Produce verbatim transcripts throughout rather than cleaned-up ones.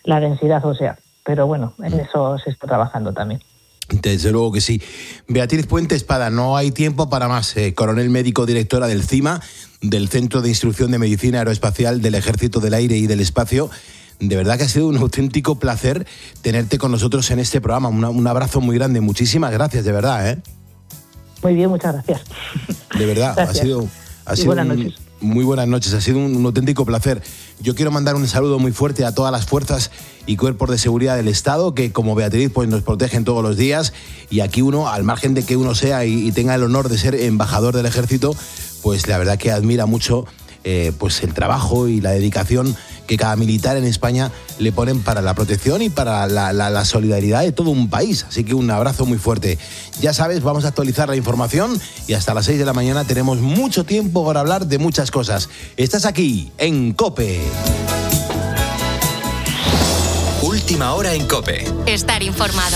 la densidad ósea. Pero bueno, en eso se está trabajando también. Desde luego que sí. Beatriz Puente Espada, no hay tiempo para más. Eh, coronel médico, directora del CIMA, del Centro de Instrucción de Medicina Aeroespacial del Ejército del Aire y del Espacio. De verdad que ha sido un auténtico placer tenerte con nosotros en este programa. Una, un abrazo muy grande. Muchísimas gracias, de verdad, ¿eh? Muy bien, muchas gracias. De verdad, gracias. ha sido... Ha y sido buenas un, noches. Muy buenas noches, ha sido un, un auténtico placer. Yo quiero mandar un saludo muy fuerte a todas las fuerzas y cuerpos de seguridad del Estado que, como Beatriz, pues nos protegen todos los días. Y aquí uno, al margen de que uno sea y, y tenga el honor de ser embajador del Ejército, pues la verdad que admira mucho eh, pues el trabajo y la dedicación que cada militar en España le ponen para la protección y para la, la, la solidaridad de todo un país. Así que un abrazo muy fuerte. Ya sabes, vamos a actualizar la información y hasta las seis de la mañana tenemos mucho tiempo para hablar de muchas cosas. Estás aquí, en COPE. Última hora en COPE. Estar informado.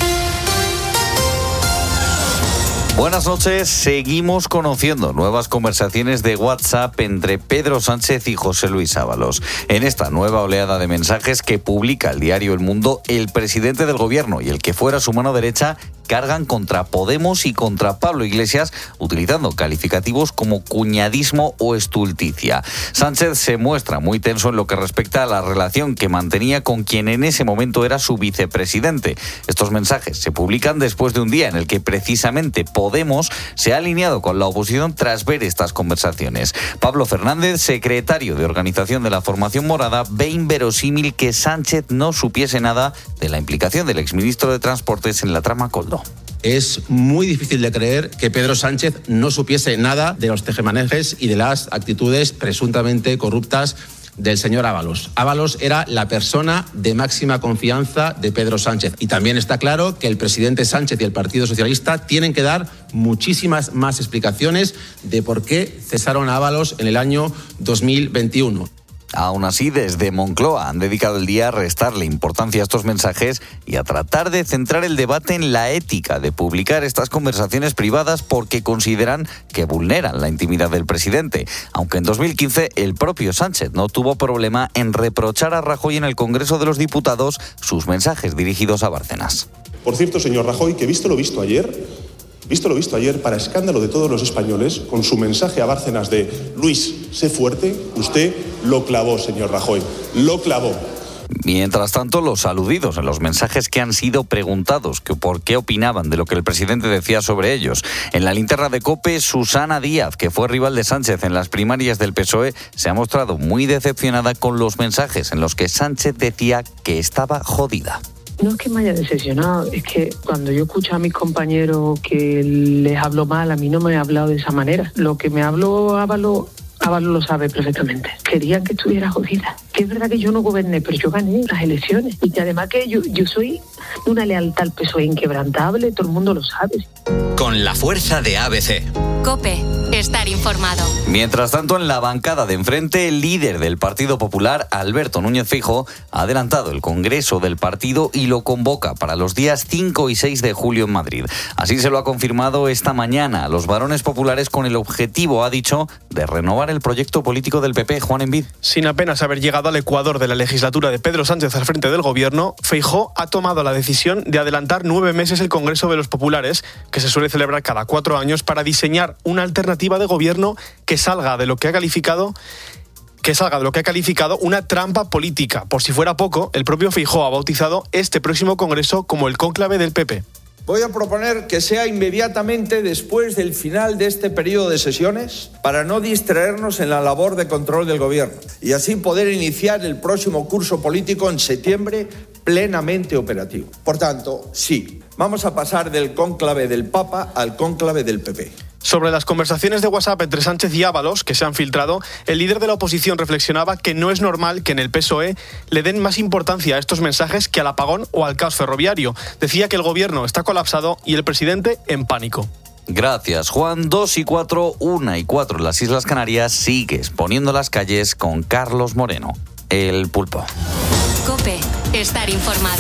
Buenas noches, seguimos conociendo nuevas conversaciones de WhatsApp entre Pedro Sánchez y José Luis Ábalos. En esta nueva oleada de mensajes que publica el diario El Mundo, el presidente del gobierno y el que fuera su mano derecha cargan contra Podemos y contra Pablo Iglesias, utilizando calificativos como cuñadismo o estulticia. Sánchez se muestra muy tenso en lo que respecta a la relación que mantenía con quien en ese momento era su vicepresidente. Estos mensajes se publican después de un día en el que precisamente Podemos se ha alineado con la oposición tras ver estas conversaciones. Pablo Fernández, secretario de organización de la formación morada, ve inverosímil que Sánchez no supiese nada de la implicación del exministro de Transportes en la trama Koldo. Es muy difícil de creer que Pedro Sánchez no supiese nada de los tejemanejes y de las actitudes presuntamente corruptas del señor Ábalos. Ábalos era la persona de máxima confianza de Pedro Sánchez. Y también está claro que el presidente Sánchez y el Partido Socialista tienen que dar muchísimas más explicaciones de por qué cesaron a Ábalos en el año dos mil veintiuno. Aún así, desde Moncloa han dedicado el día a restarle importancia a estos mensajes y a tratar de centrar el debate en la ética de publicar estas conversaciones privadas porque consideran que vulneran la intimidad del presidente. Aunque en dos mil quince el propio Sánchez no tuvo problema en reprochar a Rajoy en el Congreso de los Diputados sus mensajes dirigidos a Bárcenas. Por cierto, señor Rajoy, que visto lo visto ayer... Visto lo visto ayer, para escándalo de todos los españoles, con su mensaje a Bárcenas de Luis, sé fuerte, usted lo clavó, señor Rajoy, lo clavó. Mientras tanto, los aludidos en los mensajes que han sido preguntados que por qué opinaban de lo que el presidente decía sobre ellos. En la linterna de COPE, Susana Díaz, que fue rival de Sánchez en las primarias del P S O E, se ha mostrado muy decepcionada con los mensajes en los que Sánchez decía que estaba jodida. No es que me haya decepcionado, es que cuando yo escucho a mis compañeros que les hablo mal, a mí no me ha hablado de esa manera. Lo que me habló Ábalos, Ábalos lo sabe perfectamente. Querían que estuviera jodida. Que es verdad que yo no goberné, pero yo gané las elecciones. Y que además que yo, yo soy una lealtad al P S O E inquebrantable, todo el mundo lo sabe. Con la fuerza de A B C. COPE, estar informado. Mientras tanto, en la bancada de enfrente, el líder del Partido Popular, Alberto Núñez Feijóo, ha adelantado el Congreso del partido y lo convoca para los días cinco y seis de julio en Madrid. Así se lo ha confirmado esta mañana a los varones populares con el objetivo, ha dicho, de renovar el proyecto político del P P. Juan Envid. Sin apenas haber llegado al ecuador de la legislatura de Pedro Sánchez al frente del gobierno, Feijóo ha tomado la decisión de adelantar nueve meses el Congreso de los Populares, que se suele celebrar cada cuatro años, para diseñar una alternativa de gobierno que salga de lo que ha calificado que salga de lo que ha calificado una trampa política. Por si fuera poco, el propio Feijóo ha bautizado este próximo congreso como el cónclave del P P. Voy a proponer que sea inmediatamente después del final de este periodo de sesiones para no distraernos en la labor de control del gobierno y así poder iniciar el próximo curso político en septiembre plenamente operativo. Por tanto, sí, vamos a pasar del cónclave del Papa al cónclave del P P. Sobre las conversaciones de WhatsApp entre Sánchez y Ábalos, que se han filtrado, el líder de la oposición reflexionaba que no es normal que en el P S O E le den más importancia a estos mensajes que al apagón o al caos ferroviario. Decía que el gobierno está colapsado y el presidente en pánico. Gracias, Juan. Dos y cuatro, una y cuatro en las Islas Canarias. Sigues poniendo las calles con Carlos Moreno, el Pulpo. COPE, estar informado.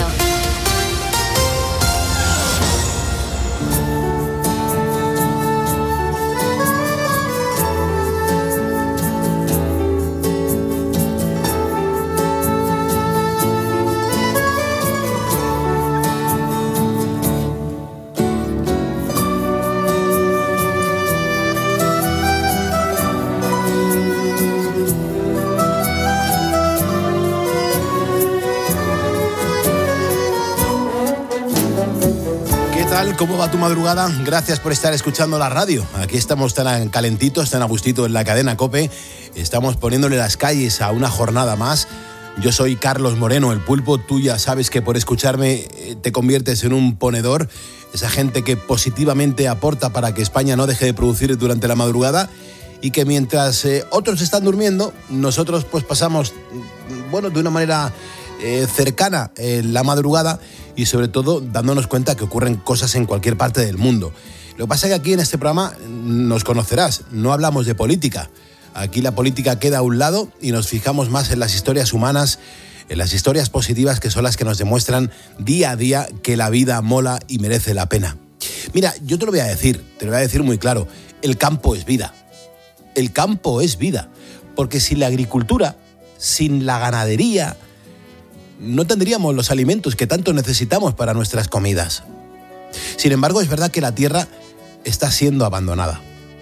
tal? ¿Cómo va tu madrugada? Gracias por estar escuchando la radio. Aquí estamos tan calentitos, tan a gustito en la cadena COPE. Estamos poniéndole las calles a una jornada más. Yo soy Carlos Moreno, el Pulpo. Tú ya sabes que por escucharme te conviertes en un ponedor. Esa gente que positivamente aporta para que España no deje de producir durante la madrugada y que mientras eh, otros están durmiendo, nosotros pues pasamos, bueno, de una manera eh, cercana eh, la madrugada y sobre todo dándonos cuenta que ocurren cosas en cualquier parte del mundo. Lo que pasa es que aquí en este programa nos conocerás, no hablamos de política. Aquí la política queda a un lado y nos fijamos más en las historias humanas, en las historias positivas que son las que nos demuestran día a día que la vida mola y merece la pena. Mira, yo te lo voy a decir, te lo voy a decir muy claro, el campo es vida. El campo es vida, porque sin la agricultura, sin la ganadería, no tendríamos los alimentos que tanto necesitamos para nuestras comidas. Sin embargo, es verdad que la tierra está siendo abandonada.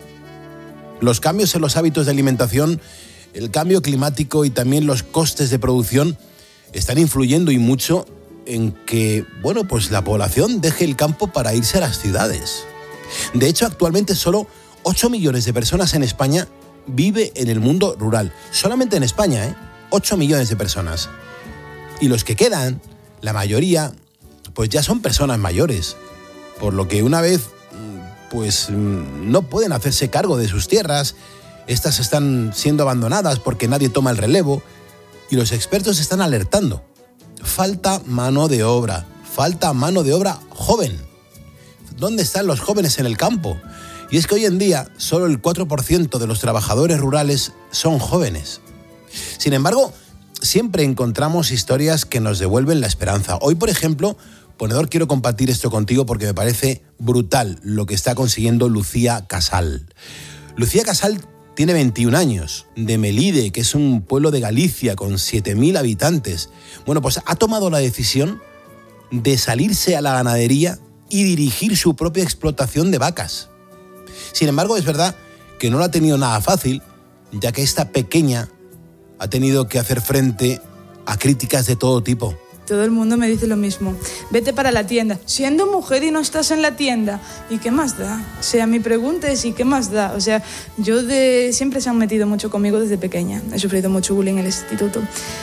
Los cambios en los hábitos de alimentación, el cambio climático y también los costes de producción están influyendo y mucho en que, bueno, pues la población deje el campo para irse a las ciudades. De hecho, actualmente solo ocho millones de personas en España vive en el mundo rural. Solamente en España, ¿eh? ocho millones de personas. Y los que quedan, la mayoría, pues ya son personas mayores. Por lo que una vez, pues no pueden hacerse cargo de sus tierras, estas están siendo abandonadas porque nadie toma el relevo y los expertos están alertando. Falta mano de obra, falta mano de obra joven. ¿Dónde están los jóvenes en el campo? Y es que hoy en día solo el cuatro por ciento de los trabajadores rurales son jóvenes. Sin embargo, siempre encontramos historias que nos devuelven la esperanza. Hoy, por ejemplo, Ponedor, quiero compartir esto contigo porque me parece brutal lo que está consiguiendo Lucía Casal. Lucía Casal tiene veintiún años, de Melide, que es un pueblo de Galicia con siete mil habitantes. Bueno, pues ha tomado la decisión de salirse a la ganadería y dirigir su propia explotación de vacas. Sin embargo, es verdad que no lo ha tenido nada fácil, ya que esta pequeña ha tenido que hacer frente a críticas de todo tipo. Todo el mundo me dice lo mismo. Vete para la tienda. Siendo mujer y no estás en la tienda. ¿Y qué más da? O sea, mi pregunta es ¿y qué más da? O sea, yo de... siempre se han metido mucho conmigo desde pequeña. He sufrido mucho bullying en el instituto.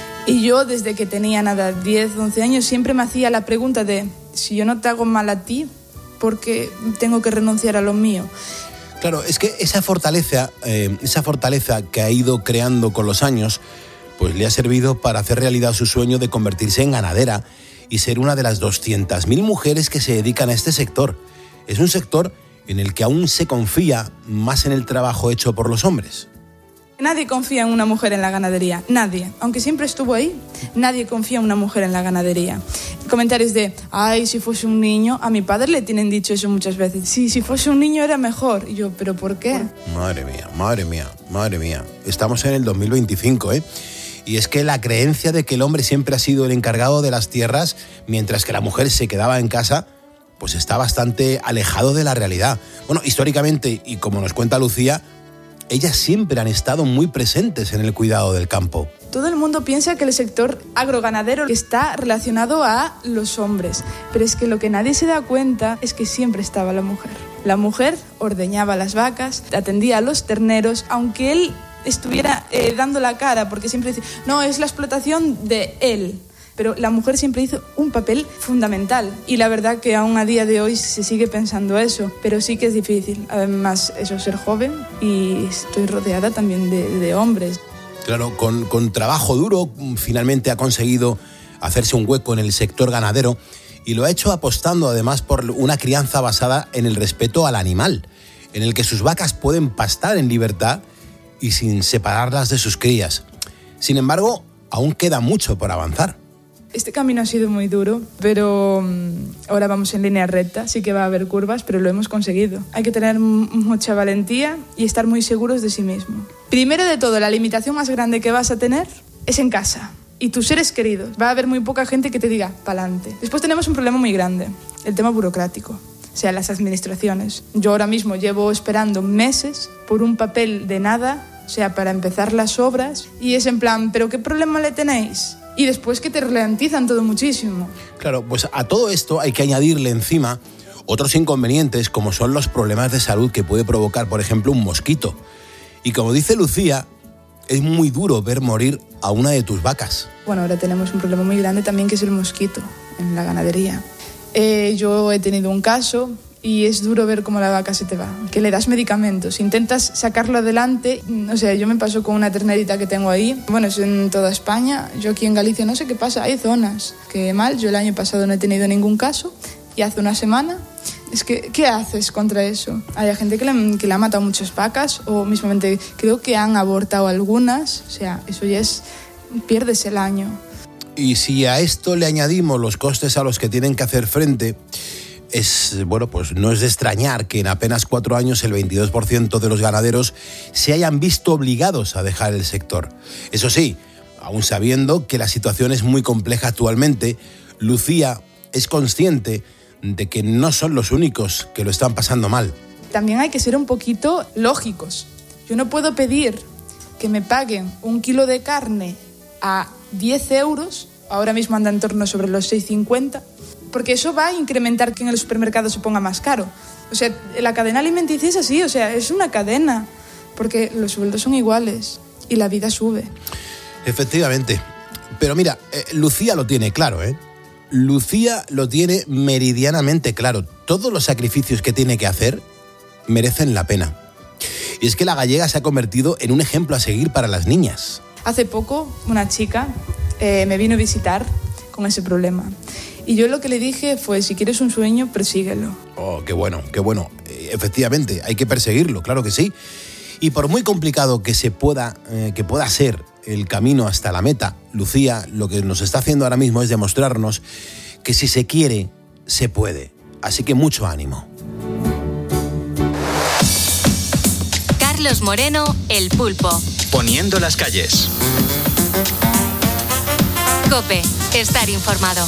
Y yo desde que tenía nada, diez, once años, siempre me hacía la pregunta de si yo no te hago mal a ti, ¿por qué tengo que renunciar a lo mío? Claro, es que esa fortaleza, eh, esa fortaleza que ha ido creando con los años, pues le ha servido para hacer realidad su sueño de convertirse en ganadera y ser una de las doscientas mil mujeres que se dedican a este sector. Es un sector en el que aún se confía más en el trabajo hecho por los hombres. Nadie confía en una mujer en la ganadería, nadie. Aunque siempre estuvo ahí, nadie confía en una mujer en la ganadería. Comentarios de, ay, si fuese un niño, a mi padre le tienen dicho eso muchas veces. Sí, si fuese un niño era mejor. Y yo, ¿pero por qué? Madre mía, madre mía, madre mía. Estamos en el dos mil veinticinco, ¿eh? Y es que la creencia de que el hombre siempre ha sido el encargado de las tierras, mientras que la mujer se quedaba en casa, pues está bastante alejado de la realidad. Bueno, históricamente, y como nos cuenta Lucía, ellas siempre han estado muy presentes en el cuidado del campo. Todo el mundo piensa que el sector agroganadero está relacionado a los hombres, pero es que lo que nadie se da cuenta es que siempre estaba la mujer. La mujer ordeñaba las vacas, atendía a los terneros, aunque él estuviera eh, dando la cara, porque siempre dice, no, es la explotación de él. Pero la mujer siempre hizo un papel fundamental y la verdad que aún a día de hoy se sigue pensando eso, pero sí que es difícil. Además, eso, ser joven y estoy rodeada también de, de hombres. Claro, con, con trabajo duro finalmente ha conseguido hacerse un hueco en el sector ganadero y lo ha hecho apostando además por una crianza basada en el respeto al animal, en el que sus vacas pueden pastar en libertad y sin separarlas de sus crías. Sin embargo, aún queda mucho por avanzar. Este camino ha sido muy duro, pero ahora vamos en línea recta, sí que va a haber curvas, pero lo hemos conseguido. Hay que tener mucha valentía y estar muy seguros de sí mismo. Primero de todo, la limitación más grande que vas a tener es en casa y tus seres queridos. Va a haber muy poca gente que te diga, pa'lante. Después tenemos un problema muy grande, el tema burocrático. O sea, las administraciones. Yo ahora mismo llevo esperando meses por un papel de nada, o sea, para empezar las obras, y es en plan, ¿pero qué problema le tenéis? Y después que te ralentizan todo muchísimo. Claro, pues a todo esto hay que añadirle encima otros inconvenientes como son los problemas de salud que puede provocar, por ejemplo, un mosquito. Y como dice Lucía, es muy duro ver morir a una de tus vacas. Bueno, ahora tenemos un problema muy grande también, que es el mosquito en la ganadería. Eh, yo he tenido un caso y es duro ver cómo la vaca se te va, que le das medicamentos, intentas sacarlo adelante. O sea, yo me paso con una ternerita que tengo ahí. Bueno, es en toda España. Yo aquí en Galicia no sé qué pasa, hay zonas que mal. Yo el año pasado no he tenido ningún caso y hace una semana... Es que, ¿qué haces contra eso? Hay gente que le, que le ha matado muchas vacas o mismamente creo que han abortado algunas. O sea, eso ya es... pierdes el año. Y si a esto le añadimos los costes a los que tienen que hacer frente, es, bueno, pues no es de extrañar que en apenas cuatro años el veintidós por ciento de los ganaderos se hayan visto obligados a dejar el sector. Eso sí, aún sabiendo que la situación es muy compleja actualmente, Lucía es consciente de que no son los únicos que lo están pasando mal. También hay que ser un poquito lógicos. Yo no puedo pedir que me paguen un kilo de carne a diez euros, ahora mismo anda en torno sobre los seis cincuenta, porque eso va a incrementar que en el supermercado se ponga más caro. O sea, la cadena alimenticia es así, o sea, es una cadena, porque los sueldos son iguales y la vida sube. Efectivamente. Pero mira, eh, Lucía lo tiene claro, ¿eh? Lucía lo tiene meridianamente claro. Todos los sacrificios que tiene que hacer merecen la pena. Y es que la gallega se ha convertido en un ejemplo a seguir para las niñas. Hace poco una chica eh, me vino a visitar con ese problema. Y yo lo que le dije fue, si quieres un sueño, persíguelo. Oh, qué bueno, qué bueno. Efectivamente, hay que perseguirlo, claro que sí. Y por muy complicado que se pueda, eh, que pueda ser el camino hasta la meta, Lucía lo que nos está haciendo ahora mismo es demostrarnos que si se quiere, se puede. Así que mucho ánimo. Carlos Moreno, El Pulpo. Poniendo las calles. COPE, estar informado.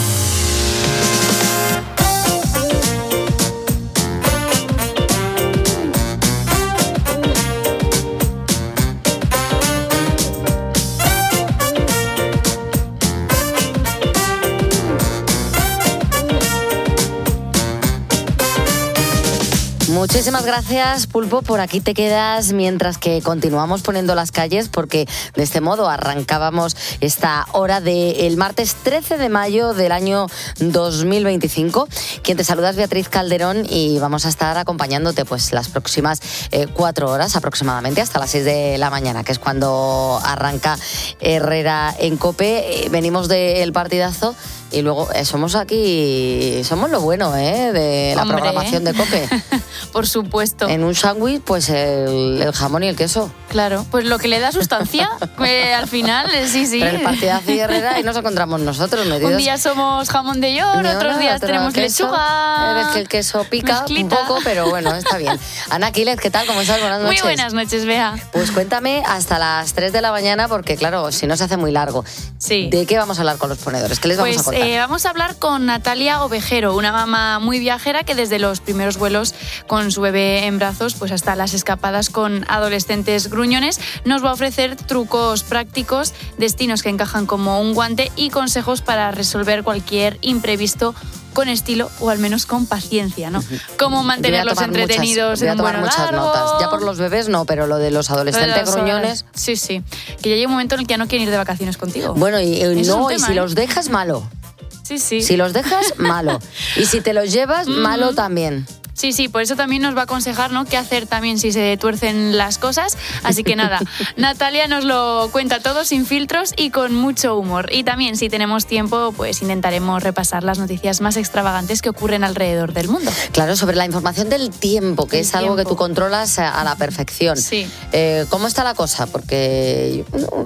Muchísimas gracias, Pulpo. Por aquí te quedas mientras que continuamos poniendo las calles, porque de este modo arrancábamos esta hora del martes trece de mayo del año dos mil veinticinco. Quien te saluda es Beatriz Calderón y vamos a estar acompañándote pues las próximas eh, cuatro horas aproximadamente, hasta las seis de la mañana, que es cuando arranca Herrera en COPE. Eh, venimos del partidazo y luego eh, somos aquí, somos lo bueno ¿eh? de la Hombre. programación de COPE. Por supuesto. En un sándwich, pues el, el jamón y el queso. Claro, pues lo que le da sustancia, eh, al final, eh, sí, sí. Pero el partidazo y Herrera y nos encontramos nosotros metidos. Un día somos jamón de york, Ni otros hora, días otro tenemos queso. lechuga. Eres que el queso pica mezclita. un poco, pero bueno, está bien. Ana Aquiles, ¿qué tal? ¿Cómo estás? Buenas noches. Muy buenas noches, Bea. Pues cuéntame hasta las tres de la mañana, porque claro, si no se hace muy largo. Sí. ¿De qué vamos a hablar con los ponedores? ¿Qué les vamos Pues a contar? eh, vamos a hablar con Natalia Ovejero, una mamá muy viajera que desde los primeros vuelos con su bebé en brazos, pues hasta las escapadas con adolescentes gruñones, nos va a ofrecer trucos prácticos, destinos que encajan como un guante y consejos para resolver cualquier imprevisto con estilo o al menos con paciencia, ¿no? Cómo mantenerlos entretenidos muchas, en un vuelo muchas largo. notas. Ya por los bebés no, pero lo de los adolescentes Lo de los- gruñones. Sí, sí. Que ya llega un momento en el que ya no quieren ir de vacaciones contigo. Bueno, y, Eso es un no, y tema, si ¿eh? los dejas, malo. Sí, sí. Si los dejas, malo. Y si te los llevas, malo también. Sí, sí, por eso también nos va a aconsejar, ¿no?, qué hacer también si se tuercen las cosas. Así que nada, Natalia nos lo cuenta todo sin filtros y con mucho humor. Y también, si tenemos tiempo, pues intentaremos repasar las noticias más extravagantes que ocurren alrededor del mundo. Claro, sobre la información del tiempo, que El es algo que tiempo. tú controlas a la perfección. Sí. Eh, ¿Cómo está la cosa? Porque...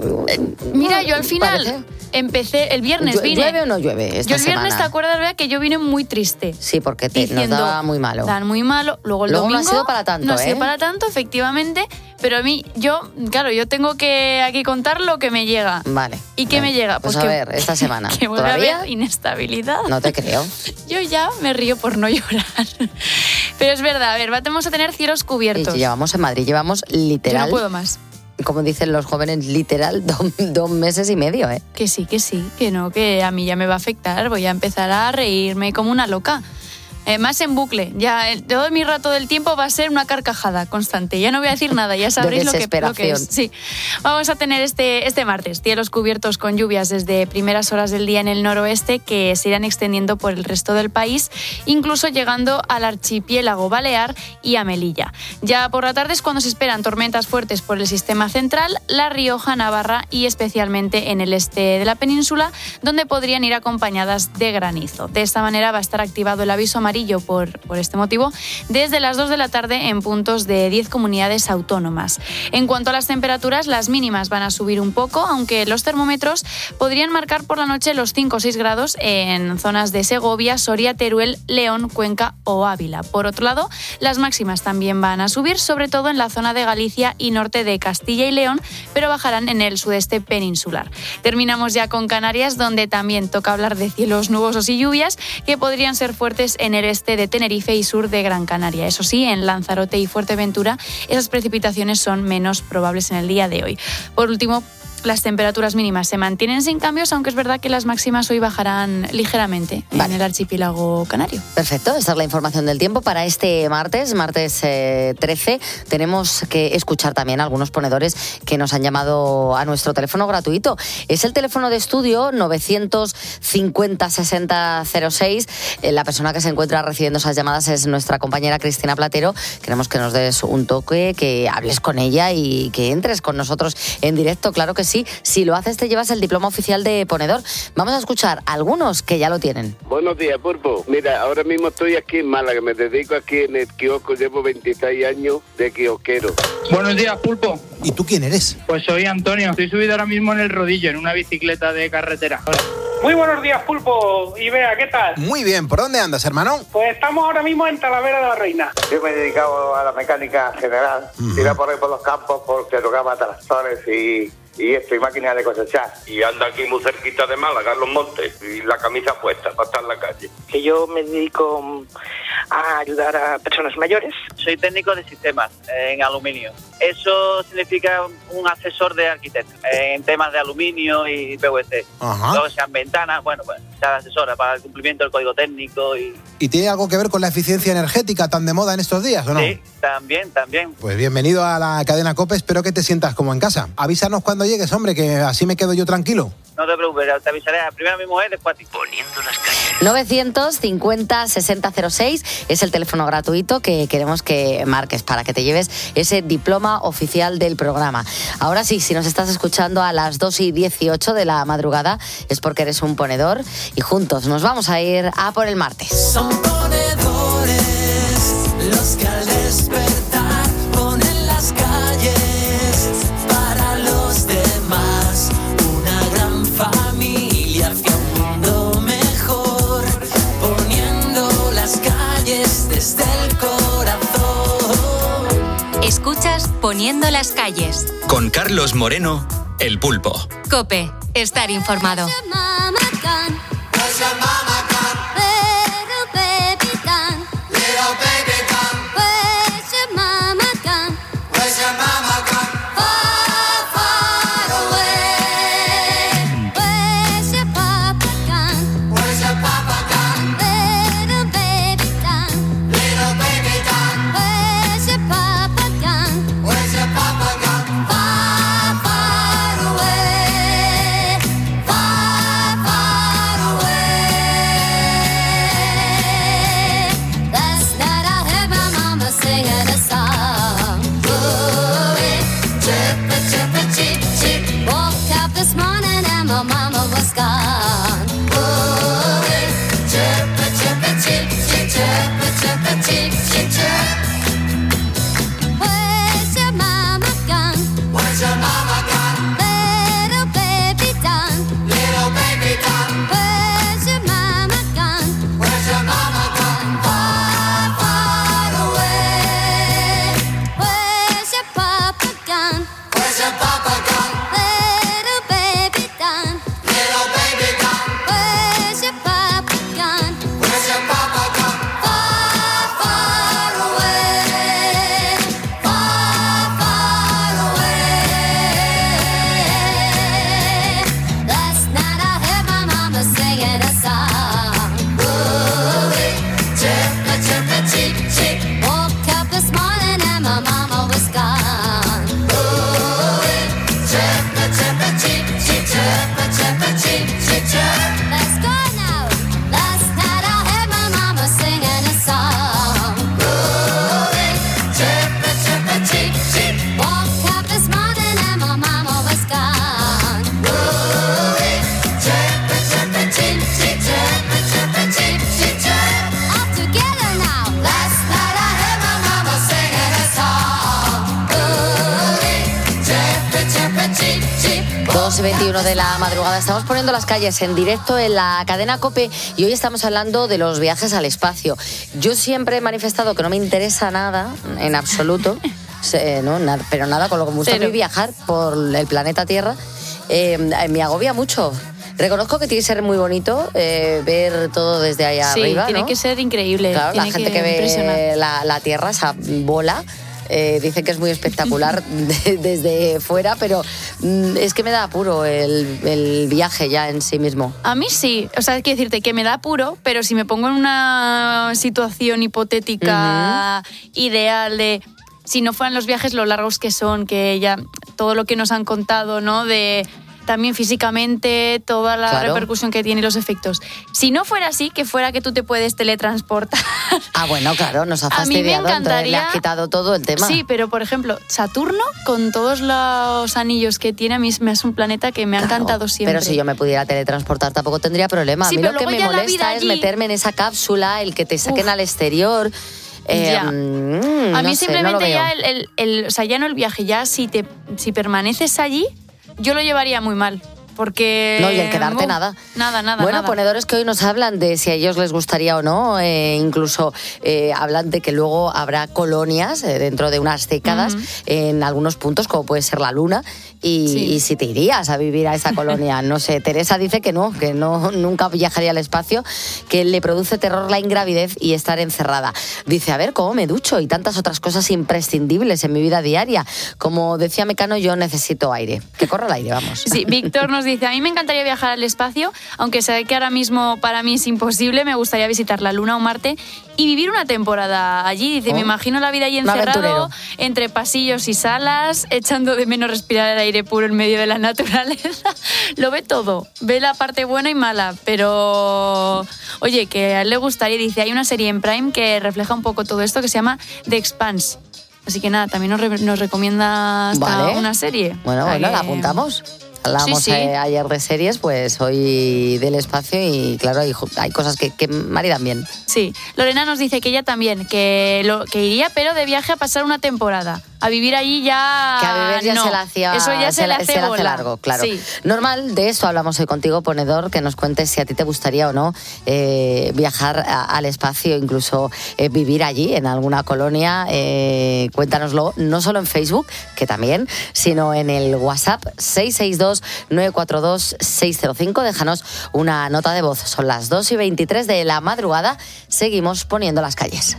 Mira, yo al final Parece. empecé, el viernes Llu- vine. ¿Llueve o no llueve esta Yo el viernes, semana? ¿te acuerdas, Bea, que yo vine muy triste? Sí, porque te, nos Diciendo, daba muy malo. Dan muy malo. Luego el Luego no domingo. ha sido para tanto, No ha sido ¿eh? para tanto, efectivamente. Pero a mí, yo, claro, yo tengo que aquí contar lo que me llega. Vale. ¿Y qué Vale. me llega? Pues Pues a que- ver, esta semana. Que vuelve a ¿Todavía? haber inestabilidad. No te creo. Yo ya me río por no llorar. Pero es verdad, a ver, vamos a tener cielos cubiertos. Y llevamos en Madrid, llevamos Yo literal... no puedo más. Como dicen los jóvenes, literal, dos, dos meses y medio, ¿eh? Que sí, que sí, que no, que a mí ya me va a afectar. Voy a empezar a reírme como una loca. Eh, más en bucle. Ya eh, todo mi rato del tiempo va a ser una carcajada constante. Ya no voy a decir nada, ya sabréis lo que, lo que es. Sí. Vamos a tener este, este martes cielos cubiertos con lluvias desde primeras horas del día en el noroeste que se irán extendiendo por el resto del país, incluso llegando al archipiélago balear y a Melilla. Ya por la tarde es cuando se esperan tormentas fuertes por el sistema central, La Rioja, Navarra y especialmente en el este de la península, donde podrían ir acompañadas de granizo. De esta manera va a estar activado el aviso amarillo por, por este motivo desde las dos de la tarde en puntos de diez comunidades autónomas. En cuanto a las temperaturas, las mínimas van a subir un poco, aunque los termómetros podrían marcar por la noche los cinco o seis grados en zonas de Segovia, Soria, Teruel, León, Cuenca o Ávila. Por otro lado, las máximas también van a subir, sobre todo en la zona de Galicia y norte de Castilla y León, pero bajarán en el sudeste peninsular. Terminamos ya con Canarias, donde también toca hablar de cielos nubosos y lluvias que podrían ser fuertes en el este de Tenerife y sur de Gran Canaria. Eso sí, en Lanzarote y Fuerteventura esas precipitaciones son menos probables en el día de hoy. Por último, las temperaturas mínimas se mantienen sin cambios, aunque es verdad que las máximas hoy bajarán ligeramente vale. en el archipiélago canario. Perfecto, esta es la información del tiempo para este martes, martes eh, trece. Tenemos que escuchar también a algunos ponedores que nos han llamado a nuestro teléfono gratuito. Es el teléfono de estudio novecientos cincuenta sesenta cero seis. Eh, la persona que se encuentra recibiendo esas llamadas es nuestra compañera Cristina Platero. Queremos que nos des un toque, que hables con ella y que entres con nosotros en directo, claro que sí. Sí, si lo haces te llevas el diploma oficial de ponedor. Vamos a escuchar a algunos que ya lo tienen. Buenos días, Pulpo. Mira, ahora mismo estoy aquí en Málaga, me dedico aquí en el kiosco, llevo veintiséis años de kiosquero. Buenos días, Pulpo. ¿Y tú quién eres? Pues soy Antonio, estoy subido ahora mismo en el rodillo, en una bicicleta de carretera. Muy buenos días, Pulpo y Bea, ¿qué tal? Muy bien, ¿por dónde andas, hermano? Pues estamos ahora mismo en Talavera de la Reina. Yo me he dedicado a la mecánica general, uh-huh. ir a por ahí por los campos porque tocaba tractores y... y esto, y máquina de cosechar. Y anda aquí muy cerquita de Málaga, en Los Montes, y la camisa puesta para estar en la calle. Que yo me dedico a ayudar a personas mayores. Soy técnico de sistemas en aluminio. Eso significa un asesor de arquitecto en temas de aluminio y P V C. Ajá. Luego sean ventanas, bueno, pues se asesora para el cumplimiento del código técnico. Y... ¿Y tiene algo que ver con la eficiencia energética tan de moda en estos días, o no? Sí, también, también. Pues bienvenido a la cadena COPE, espero que te sientas como en casa. Avísanos cuando llegues, hombre, que así me quedo yo tranquilo. No te preocupes, te avisaré primero a mi mujer, después a ti. Poniendo las calles. novecientos cincuenta sesenta cero seis es el teléfono gratuito que queremos que marques para que te lleves ese diploma oficial del programa. Ahora sí, si nos estás escuchando a las dos y dieciocho de la madrugada es porque eres un ponedor y juntos nos vamos a ir a por el martes. Son ponedores los que al despertar ponen las calles para los demás. Familia hacia un mundo mejor, poniendo las calles desde el corazón. Escuchas Poniendo las calles. Con Carlos Moreno, El Pulpo. COPE, estar informado. veintiuno de la madrugada. Estamos poniendo las calles en directo en la cadena COPE y hoy estamos hablando de los viajes al espacio. Yo siempre he manifestado que no me interesa nada, en absoluto, no, nada, pero nada, con lo que me gusta a mí viajar por el planeta Tierra, eh, me agobia mucho. Reconozco que tiene que ser muy bonito eh, ver todo desde allá sí, arriba, tiene ¿no? que ser increíble. Claro, tiene la gente que, que ve la, la Tierra, esa bola, eh, dice que es muy espectacular de, desde fuera, pero mm, es que me da apuro el, el viaje ya en sí mismo. A mí sí, o sea, hay que decirte que me da apuro, pero si me pongo en una situación hipotética uh-huh. ideal de... Si no fueran los viajes lo largos que son, que ya todo lo que nos han contado, ¿no? De... También físicamente, toda la claro. repercusión que tiene y los efectos. Si no fuera así, que fuera que tú te puedes teletransportar. Ah, bueno, claro, nos ha fastidiado. A mí me encantaría... Le has quitado todo el tema. Sí, pero por ejemplo, Saturno, con todos los anillos que tiene, a mí me es un planeta que me ha claro, encantado siempre. Pero si yo me pudiera teletransportar tampoco tendría problema. Sí, a mí lo que me molesta allí... es meterme en esa cápsula, el que te saquen Uf. al exterior... Eh, mmm, a mí no simplemente sé, no ya el, el, el, o sea, ya no el viaje, ya si te si permaneces allí, yo lo llevaría muy mal. Porque... No, y el quedarte uh, nada. Nada, nada, Bueno, nada. ponedores que hoy nos hablan de si a ellos les gustaría o no, eh, incluso eh, hablan de que luego habrá colonias eh, dentro de unas décadas uh-huh. en algunos puntos, como puede ser la Luna, y, sí. y si te irías a vivir a esa colonia. No sé, Teresa dice que no, que no nunca viajaría al espacio, que le produce terror la ingravidez y estar encerrada. Dice, a ver, ¿cómo me ducho? Y tantas otras cosas imprescindibles en mi vida diaria. Como decía Mecano, yo necesito aire. Que corra el aire, vamos. Sí, Víctor nos dice, a mí me encantaría viajar al espacio, aunque sé que ahora mismo para mí es imposible, me gustaría visitar la Luna o Marte y vivir una temporada allí. Dice, oh. me imagino la vida allí encerrado, entre pasillos y salas, echando de menos respirar el aire puro en medio de la naturaleza. Lo ve todo, ve la parte buena y mala, pero oye, que a él le gustaría. Dice, hay una serie en Prime que refleja un poco todo esto que se llama The Expanse. Así que nada, también nos, re- nos recomienda hasta vale. una serie. Bueno, bueno, la apuntamos. Hablábamos sí, sí. Eh, ayer de series, pues hoy del espacio y claro, hay, hay cosas que, que maridan bien. Sí, Lorena nos dice que ella también, que, lo, que iría, pero de viaje a pasar una temporada. A vivir allí ya... Que a vivir ya no. se la hacía... Eso ya se, se le hace, se bola. hace largo, claro. Sí. Normal, de eso hablamos hoy contigo, ponedor, que nos cuentes si a ti te gustaría o no eh, viajar a, al espacio, incluso eh, vivir allí, en alguna colonia. Eh, cuéntanoslo, no solo en Facebook, que también, sino en el WhatsApp seis seis dos, nueve cuatro dos, seis cero cinco. Déjanos una nota de voz. Son las dos y veintitrés de la madrugada. Seguimos poniendo las calles.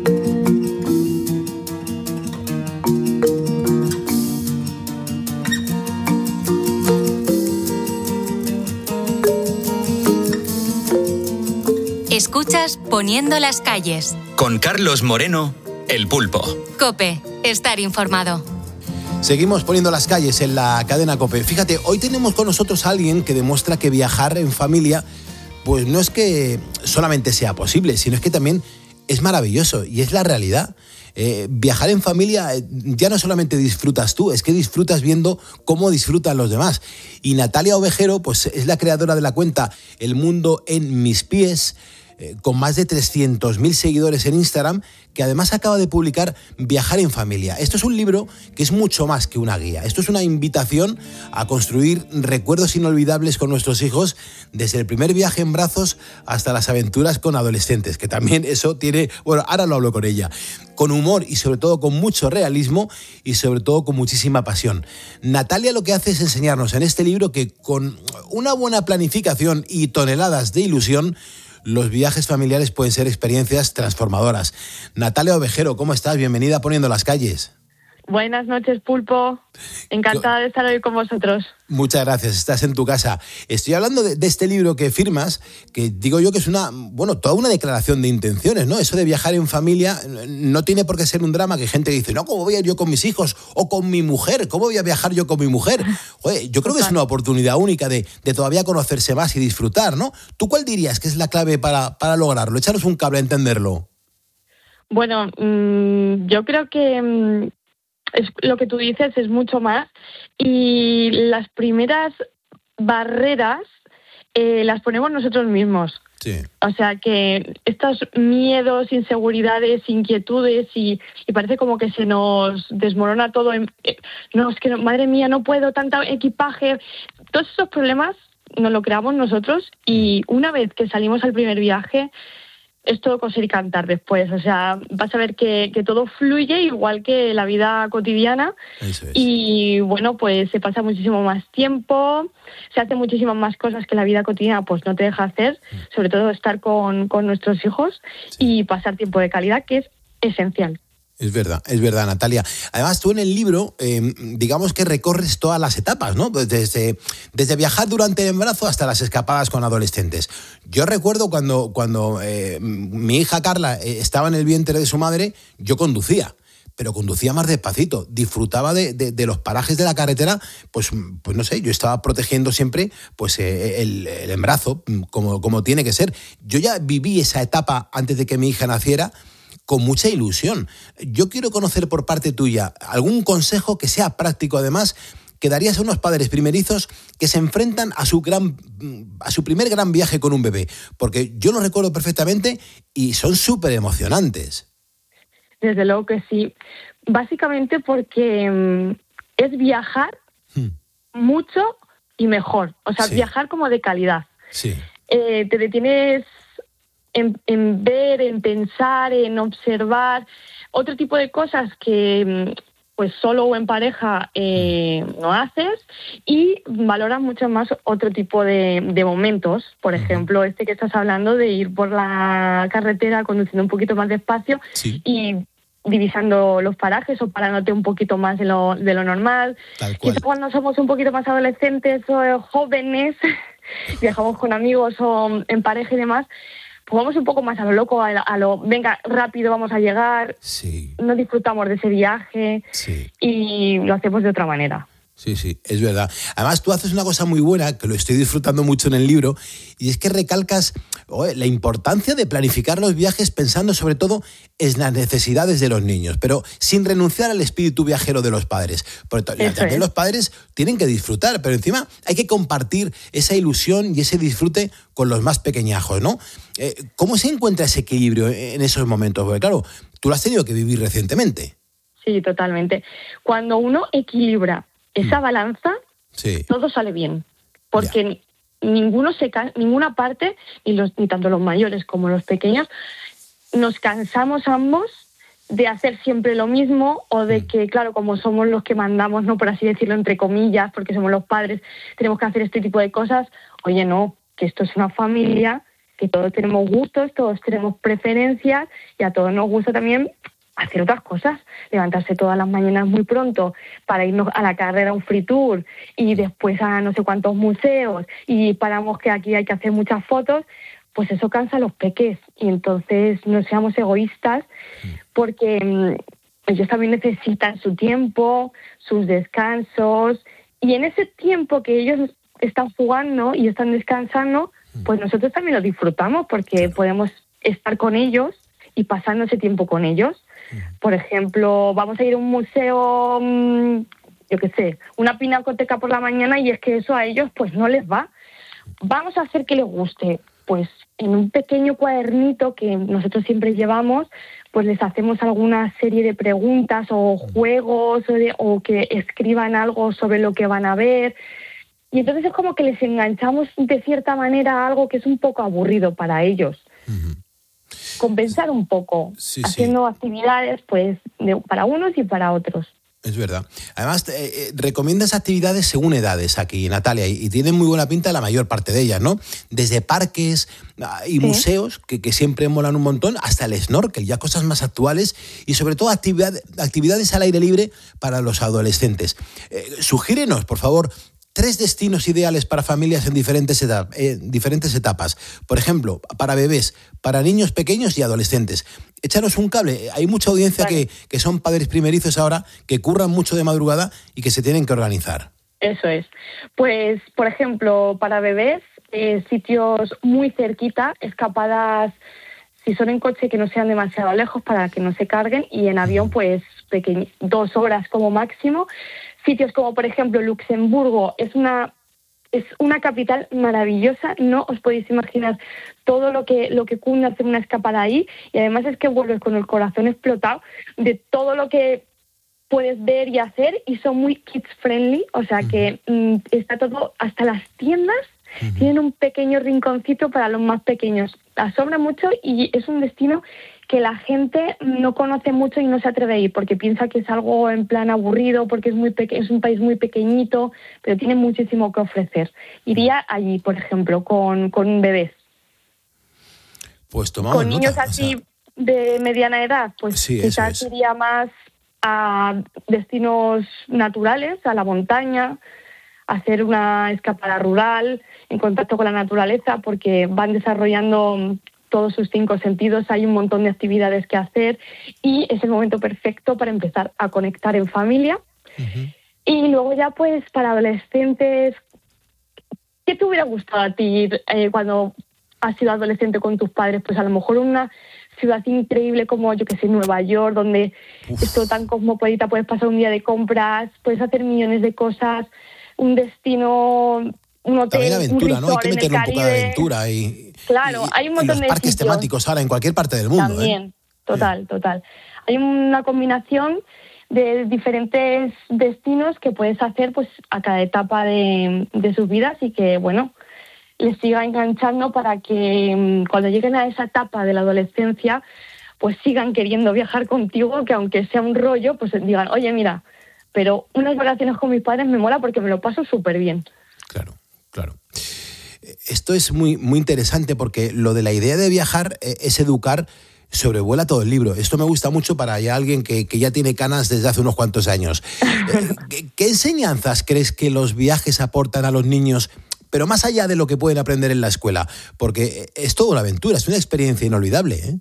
Escuchas Poniendo las calles. Con Carlos Moreno, El Pulpo. COPE, estar informado. Seguimos poniendo las calles en la cadena COPE. Fíjate, hoy tenemos con nosotros a alguien que demuestra que viajar en familia, pues no es que solamente sea posible, sino es que también es maravilloso y es la realidad. Eh, viajar en familia ya no solamente disfrutas tú, es que disfrutas viendo cómo disfrutan los demás. Y Natalia Ovejero, pues es la creadora de la cuenta El Mundo en Mis Pies, eh, con más de trescientos mil seguidores en Instagram, que además acaba de publicar Viajar en Familia. Esto es un libro que es mucho más que una guía. Esto es una invitación a construir recuerdos inolvidables con nuestros hijos, desde el primer viaje en brazos hasta las aventuras con adolescentes, que también eso tiene... Bueno, ahora lo hablo con ella. Con humor y sobre todo con mucho realismo y sobre todo con muchísima pasión. Natalia lo que hace es enseñarnos en este libro que con una buena planificación y toneladas de ilusión, los viajes familiares pueden ser experiencias transformadoras. Natalia Ovejero, ¿cómo estás? Bienvenida a Poniendo las Calles. Buenas noches, Pulpo. Encantada de estar hoy con vosotros. Muchas gracias, estás en tu casa. Estoy hablando de, de este libro que firmas, que digo yo que es una, bueno, toda una declaración de intenciones, ¿no? Eso de viajar en familia no tiene por qué ser un drama que gente dice, no, ¿cómo voy a ir yo con mis hijos? O con mi mujer, ¿cómo voy a viajar yo con mi mujer? Joder, yo creo que es una oportunidad única de, de todavía conocerse más y disfrutar, ¿no? ¿Tú cuál dirías que es la clave para, para lograrlo? Échanos un cable a entenderlo. Bueno, mmm, yo creo que... Mmm... Es, lo que tú dices es mucho más y las primeras barreras eh, las ponemos nosotros mismos. Sí. O sea que estos miedos, inseguridades, inquietudes y, y parece como que se nos desmorona todo. En, eh, no, es que no, madre mía, no puedo, tanto equipaje. todos esos problemas nos lo creamos nosotros y una vez que salimos al primer viaje es todo coser y cantar después. O sea, vas a ver que, que todo fluye igual que la vida cotidiana. Eso es. Y bueno, pues se pasa muchísimo más tiempo, se hacen muchísimas más cosas que la vida cotidiana pues no te deja hacer, sobre todo estar con, con nuestros hijos y pasar tiempo de calidad, que es esencial. Es verdad, es verdad, Natalia. Además, tú en el libro, eh, digamos que recorres todas las etapas, ¿no? Desde, desde viajar durante el embarazo hasta las escapadas con adolescentes. Yo recuerdo cuando, cuando eh, mi hija Carla eh, estaba en el vientre de su madre, yo conducía, pero conducía más despacito, disfrutaba de, de, de los parajes de la carretera, pues, pues no sé, yo estaba protegiendo siempre pues eh, el, el embarazo, como, como tiene que ser. Yo ya viví esa etapa antes de que mi hija naciera, con mucha ilusión. Yo quiero conocer por parte tuya algún consejo que sea práctico, además, que darías a unos padres primerizos que se enfrentan a su gran, a su primer gran viaje con un bebé, porque yo lo recuerdo perfectamente y son súper emocionantes. Desde luego que sí. Básicamente porque mmm, es viajar hmm. mucho y mejor. O sea, sí. viajar como de calidad. Sí. Eh, te detienes En, en ver, en pensar, en observar otro tipo de cosas que pues solo o en pareja eh, no haces y valoras mucho más otro tipo de, de momentos. Por ejemplo, este que estás hablando de ir por la carretera conduciendo un poquito más despacio sí. y divisando los parajes o parándote un poquito más de lo, de lo normal. Quizá cuando somos un poquito más adolescentes o jóvenes, viajamos con amigos o en pareja y demás, jugamos un poco más a lo loco, a lo, a lo venga, rápido, vamos a llegar, sí. no disfrutamos de ese viaje sí. y lo hacemos de otra manera. Sí, sí, es verdad. Además, tú haces una cosa muy buena, que lo estoy disfrutando mucho en el libro, y es que recalcas oh, la importancia de planificar los viajes pensando sobre todo en las necesidades de los niños, pero sin renunciar al espíritu viajero de los padres. Porque también es. los padres tienen que disfrutar, pero encima hay que compartir esa ilusión y ese disfrute con los más pequeñajos, ¿no? Eh, ¿Cómo se encuentra ese equilibrio en esos momentos? Porque claro, tú lo has tenido que vivir recientemente. Sí, totalmente. Cuando uno equilibra esa balanza, sí. todo sale bien, porque ya. ninguno se can- ninguna parte, ni, los, ni tanto los mayores como los pequeños, nos cansamos ambos de hacer siempre lo mismo o de que, claro, como somos los que mandamos, no por así decirlo, entre comillas, porque somos los padres, tenemos que hacer este tipo de cosas. Oye, no, que esto es una familia, que todos tenemos gustos, todos tenemos preferencias y a todos nos gusta también hacer otras cosas, levantarse todas las mañanas muy pronto para irnos a la carrera, un free tour y después a no sé cuántos museos y paramos que aquí hay que hacer muchas fotos, pues eso cansa a los peques y entonces no seamos egoístas porque mmm, ellos también necesitan su tiempo, sus descansos y en ese tiempo que ellos están jugando y están descansando, pues nosotros también lo disfrutamos porque podemos estar con ellos y pasando ese tiempo con ellos. Por ejemplo, vamos a ir a un museo, yo qué sé, una pinacoteca por la mañana y es que eso a ellos pues no les va. Vamos a hacer que les guste, pues en un pequeño cuadernito que nosotros siempre llevamos, pues les hacemos alguna serie de preguntas o juegos o, de, o que escriban algo sobre lo que van a ver. Y entonces es como que les enganchamos de cierta manera a algo que es un poco aburrido para ellos. Uh-huh. Compensar un poco, sí, haciendo sí. actividades pues de, para unos y para otros. Es verdad. Además, eh, eh, recomiendas actividades según edades aquí, Natalia, y, y tienen muy buena pinta la mayor parte de ellas, ¿no? Desde parques y sí. museos, que, que siempre molan un montón, hasta el snorkel, ya cosas más actuales, y sobre todo actividad, actividades al aire libre para los adolescentes. Eh, sugírenos, por favor, tres destinos ideales para familias en diferentes, edad, eh, diferentes etapas. Por ejemplo, para bebés, para niños pequeños y adolescentes. Échanos un cable. Hay mucha audiencia vale. que, que son padres primerizos ahora, que curran mucho de madrugada y que se tienen que organizar. Eso es. Pues, por ejemplo, para bebés, eh, sitios muy cerquita, escapadas, si son en coche, que no sean demasiado lejos para que no se carguen, y en avión, pues, pequeño, dos horas como máximo. Sitios como, por ejemplo, Luxemburgo es una es una capital maravillosa, no os podéis imaginar todo lo que lo que cunde hacer una escapada ahí, y además es que vuelves con el corazón explotado de todo lo que puedes ver y hacer, y son muy kids friendly, o sea que mm, está todo, hasta las tiendas uh-huh. tienen un pequeño rinconcito para los más pequeños. Asombra mucho y es un destino que la gente no conoce mucho y no se atreve a ir porque piensa que es algo en plan aburrido, porque es muy peque- es un país muy pequeñito, pero tiene muchísimo que ofrecer. Iría allí, por ejemplo, con, con bebés. Pues tomamos Con niños nota, así o sea, de mediana edad, pues sí, quizás eso es. iría más a destinos naturales, a la montaña, a hacer una escapada rural, en contacto con la naturaleza, porque van desarrollando todos sus cinco sentidos, hay un montón de actividades que hacer y es el momento perfecto para empezar a conectar en familia. Uh-huh. Y luego ya pues para adolescentes, ¿qué te hubiera gustado a ti eh, cuando has sido adolescente con tus padres? Pues a lo mejor una ciudad increíble como, yo que sé, Nueva York, donde Uf. es todo tan cosmopolita, puedes pasar un día de compras, puedes hacer millones de cosas, un destino, un hotel, también aventura, un ¿no? Hay que meter un poco de aventura y, claro, y, hay un montón y los de parques sitios. temáticos ahora en cualquier parte del mundo. También, ¿eh? total, total. Hay una combinación de diferentes destinos que puedes hacer pues a cada etapa de, de sus vidas y que, bueno, les siga enganchando para que cuando lleguen a esa etapa de la adolescencia pues sigan queriendo viajar contigo, que aunque sea un rollo, pues digan, oye, mira, pero unas vacaciones con mis padres me mola porque me lo paso súper bien. Claro, claro. Esto es muy, muy interesante porque lo de la idea de viajar es educar, sobrevuela todo el libro. Esto me gusta mucho para ya alguien que, que ya tiene canas desde hace unos cuantos años. ¿Qué, qué enseñanzas crees que los viajes aportan a los niños, pero más allá de lo que pueden aprender en la escuela? Porque es toda una aventura, es una experiencia inolvidable, ¿eh?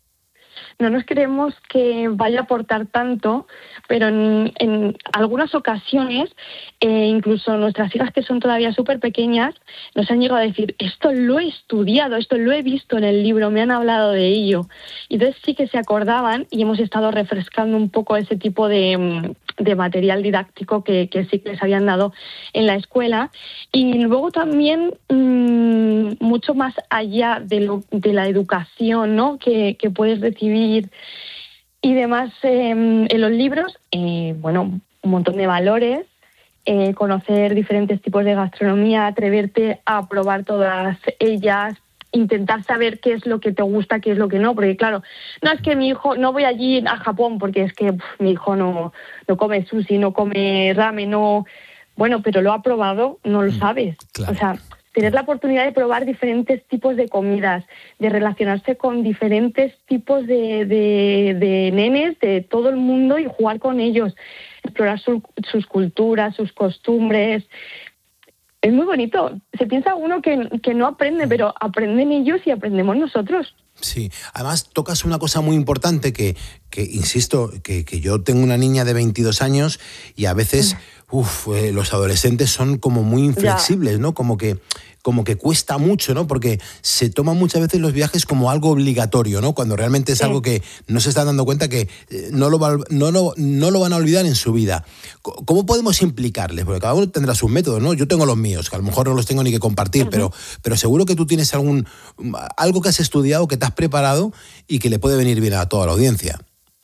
No nos creemos que vaya a aportar tanto, pero en, en algunas ocasiones, eh, incluso nuestras hijas que son todavía súper pequeñas, nos han llegado a decir, esto lo he estudiado, esto lo he visto en el libro, me han hablado de ello. Y entonces sí que se acordaban y hemos estado refrescando un poco ese tipo de, de material didáctico que, que sí que les habían dado en la escuela. Y luego también, mmm, mucho más allá de, lo, de la educación, ¿no?, que, que puedes recibir y demás eh, en los libros, eh, bueno, un montón de valores, eh, conocer diferentes tipos de gastronomía, atreverte a probar todas ellas, intentar saber qué es lo que te gusta, qué es lo que no, porque claro, no es que mi hijo, no voy allí a Japón porque es que uf, mi hijo no, no come sushi, no come ramen, no, bueno, pero lo ha probado, no lo sabes, claro. O sea, tener la oportunidad de probar diferentes tipos de comidas, de relacionarse con diferentes tipos de, de, de nenes de todo el mundo y jugar con ellos, explorar su, sus culturas, sus costumbres. Es muy bonito. Se piensa uno que, que no aprende, pero aprenden ellos y aprendemos nosotros. Sí, además tocas una cosa muy importante que, que insisto, que, que yo tengo una niña de veintidós años y a veces uf, eh, los adolescentes son como muy inflexibles, ¿no? Como que, como que cuesta mucho, ¿no? Porque se toman muchas veces los viajes como algo obligatorio, ¿no? Cuando realmente es sí. algo que no se están dando cuenta que no lo, va, no, lo, no lo van a olvidar en su vida. ¿Cómo podemos implicarles? Porque cada uno tendrá sus métodos, ¿no? Yo tengo los míos, que a lo mejor no los tengo ni que compartir, uh-huh. pero, pero seguro que tú tienes algún algo que has estudiado, que te has preparado y que le puede venir bien a toda la audiencia.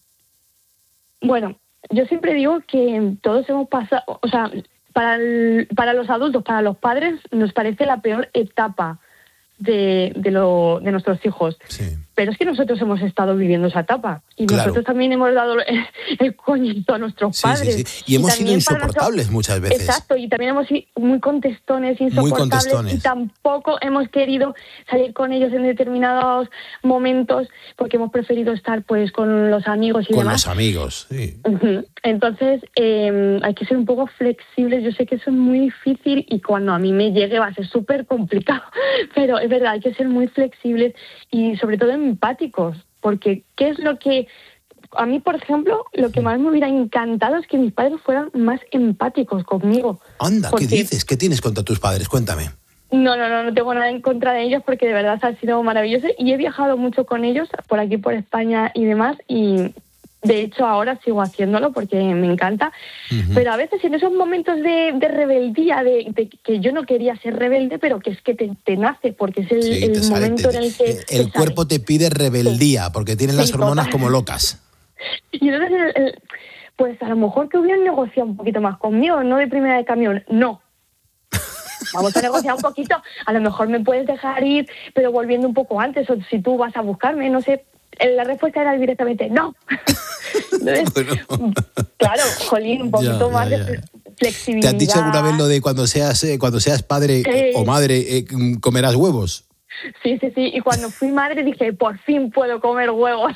Bueno, yo siempre digo que todos hemos pasado, o sea, para, el, para los adultos, para los padres, nos parece la peor etapa de, de, lo, de nuestros hijos. Sí. Pero es que nosotros hemos estado viviendo esa etapa y claro. nosotros también hemos dado el, el coñito a nuestros sí, padres. Sí, sí. Y, y hemos sido insoportables nuestro... muchas veces. Exacto, y también hemos sido muy contestones, insoportables, muy contestones. Y tampoco hemos querido salir con ellos en determinados momentos porque hemos preferido estar pues con los amigos y con demás. Con los amigos, sí. Uh-huh. Entonces eh, hay que ser un poco flexibles. Yo sé que eso es muy difícil y cuando a mí me llegue va a ser súper complicado, pero es verdad, hay que ser muy flexibles y sobre todo empáticos, porque ¿qué es lo que a mí, por ejemplo, lo que más me hubiera encantado es que mis padres fueran más empáticos conmigo? Anda, porque... ¿qué dices? ¿Qué tienes contra tus padres? Cuéntame. No, no, no, no tengo nada en contra de ellos porque de verdad ha sido maravilloso y he viajado mucho con ellos por aquí, por España y demás, y de hecho ahora sigo haciéndolo porque me encanta, uh-huh. pero a veces en esos momentos de, de rebeldía, de, de que yo no quería ser rebelde, pero que es que te, te nace, porque es el, sí, el sale, te, momento en el que... El te cuerpo sale. Te pide rebeldía, sí. porque tienen las sí, hormonas total. Como locas. Y entonces, el, el, pues a lo mejor que hubieran negociado un poquito más conmigo, no de primera de camión, no. Vamos a negociar un poquito, a lo mejor me puedes dejar ir, pero volviendo un poco antes, o si tú vas a buscarme, no sé. La respuesta era directamente no. Entonces, bueno. Claro, jolín, un poquito ya, más ya, ya. de flexibilidad. ¿Te han dicho alguna vez lo de cuando seas eh, cuando seas padre eh, o madre eh, comerás huevos? Sí, sí, sí. Y cuando fui madre dije, por fin puedo comer huevos.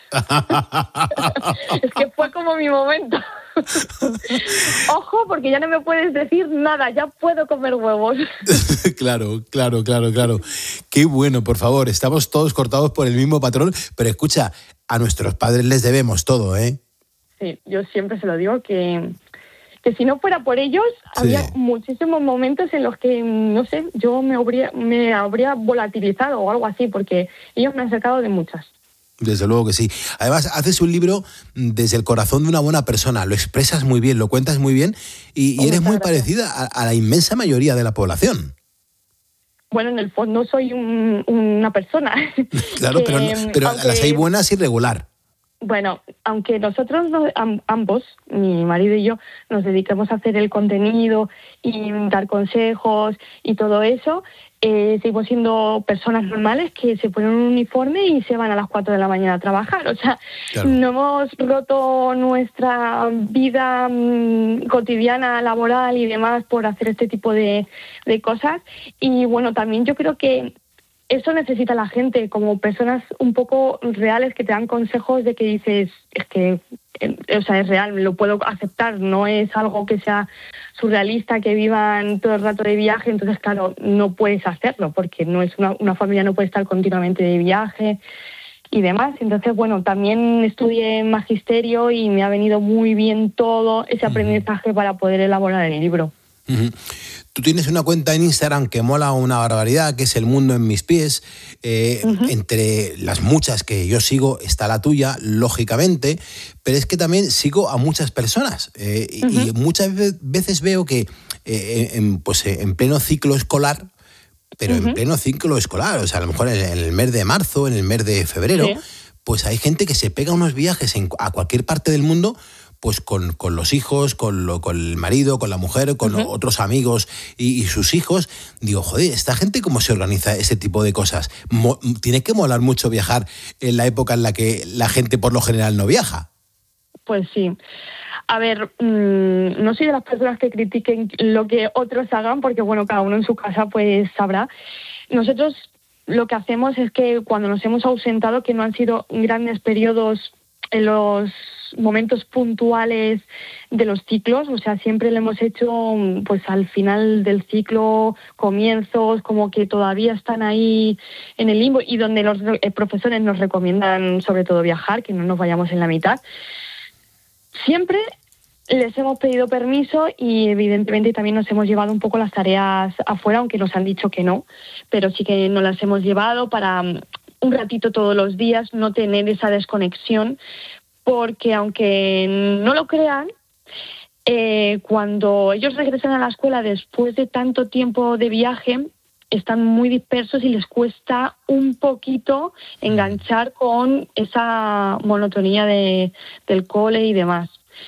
Es que fue como mi momento. Ojo, porque ya no me puedes decir nada, ya puedo comer huevos. Claro, claro, claro, claro. Qué bueno, por favor, estamos todos cortados por el mismo patrón, pero escucha, a nuestros padres les debemos todo, ¿eh? Sí, yo siempre se lo digo que... que si no fuera por ellos, sí. había muchísimos momentos en los que, no sé, yo me habría, me habría volatilizado o algo así, porque ellos me han sacado de muchas. Desde luego que sí. Además, haces un libro desde el corazón de una buena persona, lo expresas muy bien, lo cuentas muy bien y, y eres muy gracias. parecida a, a la inmensa mayoría de la población. Bueno, en el fondo soy un, una persona. Claro, que, pero, pero aunque... las hay buenas y regular. Bueno, aunque nosotros nos, ambos, mi marido y yo, nos dedicamos a hacer el contenido y dar consejos y todo eso, eh, seguimos siendo personas normales que se ponen un uniforme y se van a las cuatro de la mañana a trabajar. O sea, claro. no hemos roto nuestra vida mmm, cotidiana, laboral y demás por hacer este tipo de, de cosas. Y bueno, también yo creo que eso necesita la gente, como personas un poco reales que te dan consejos de que dices, es que, o sea, es real, lo puedo aceptar, no es algo que sea surrealista, que vivan todo el rato de viaje, entonces, claro, no puedes hacerlo, porque no es una, una familia no puede estar continuamente de viaje y demás. Entonces, bueno, también estudié magisterio y me ha venido muy bien todo ese aprendizaje uh-huh. para poder elaborar el libro. Uh-huh. Tú tienes una cuenta en Instagram que mola una barbaridad, que es El Mundo en Mis Pies. Eh, uh-huh. Entre las muchas que yo sigo está la tuya, lógicamente, pero es que también sigo a muchas personas. Eh, uh-huh. Y muchas veces veo que eh, en, pues, en pleno ciclo escolar, pero uh-huh. en pleno ciclo escolar, o sea, a lo mejor en el mes de marzo, en el mes de febrero, sí. pues hay gente que se pega unos viajes en, a cualquier parte del mundo, pues con, con los hijos, con, lo, con el marido, con la mujer, con uh-huh. otros amigos y, y sus hijos. Digo, joder, ¿esta gente cómo se organiza ese tipo de cosas? Mo- tiene que molar mucho viajar en la época en la que la gente por lo general no viaja. Pues sí. A ver, mmm, no soy de las personas que critiquen lo que otros hagan, porque bueno, cada uno en su casa pues sabrá. Nosotros lo que hacemos es que cuando nos hemos ausentado, que no han sido grandes periodos en los momentos puntuales de los ciclos, o sea, siempre lo hemos hecho pues al final del ciclo, comienzos, como que todavía están ahí en el limbo y donde los profesores nos recomiendan sobre todo viajar, que no nos vayamos en la mitad. Siempre les hemos pedido permiso y evidentemente también nos hemos llevado un poco las tareas afuera, aunque nos han dicho que no, pero sí que nos las hemos llevado para un ratito todos los días, no tener esa desconexión, porque aunque no lo crean, eh, cuando ellos regresan a la escuela después de tanto tiempo de viaje, están muy dispersos y les cuesta un poquito enganchar con esa monotonía de, del cole y demás.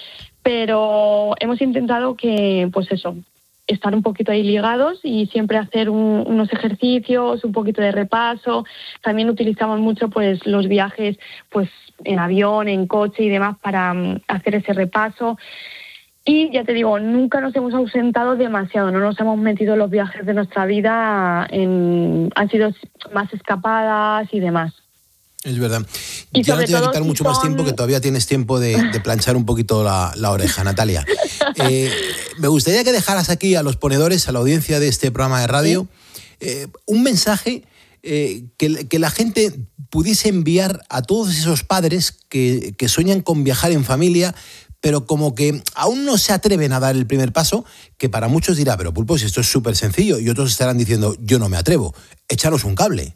Pero hemos intentado que, pues eso, estar un poquito ahí ligados y siempre hacer un, unos ejercicios, un poquito de repaso. También utilizamos mucho pues los viajes pues en avión, en coche y demás para um, hacer ese repaso. Y ya te digo, nunca nos hemos ausentado demasiado, no nos hemos metido en los viajes de nuestra vida, en, han sido más escapadas y demás. Es verdad. Y ya no te voy a quitar si mucho son... más tiempo, que todavía tienes tiempo de, de planchar un poquito la, la oreja, Natalia. Eh, me gustaría que dejaras aquí a los ponedores, a la audiencia de este programa de radio, ¿sí? eh, un mensaje eh, que, que la gente pudiese enviar a todos esos padres que, que sueñan con viajar en familia, pero como que aún no se atreven a dar el primer paso, que para muchos dirá, pero Pulpo, si esto es súper sencillo, y otros estarán diciendo, yo no me atrevo, échanos un cable.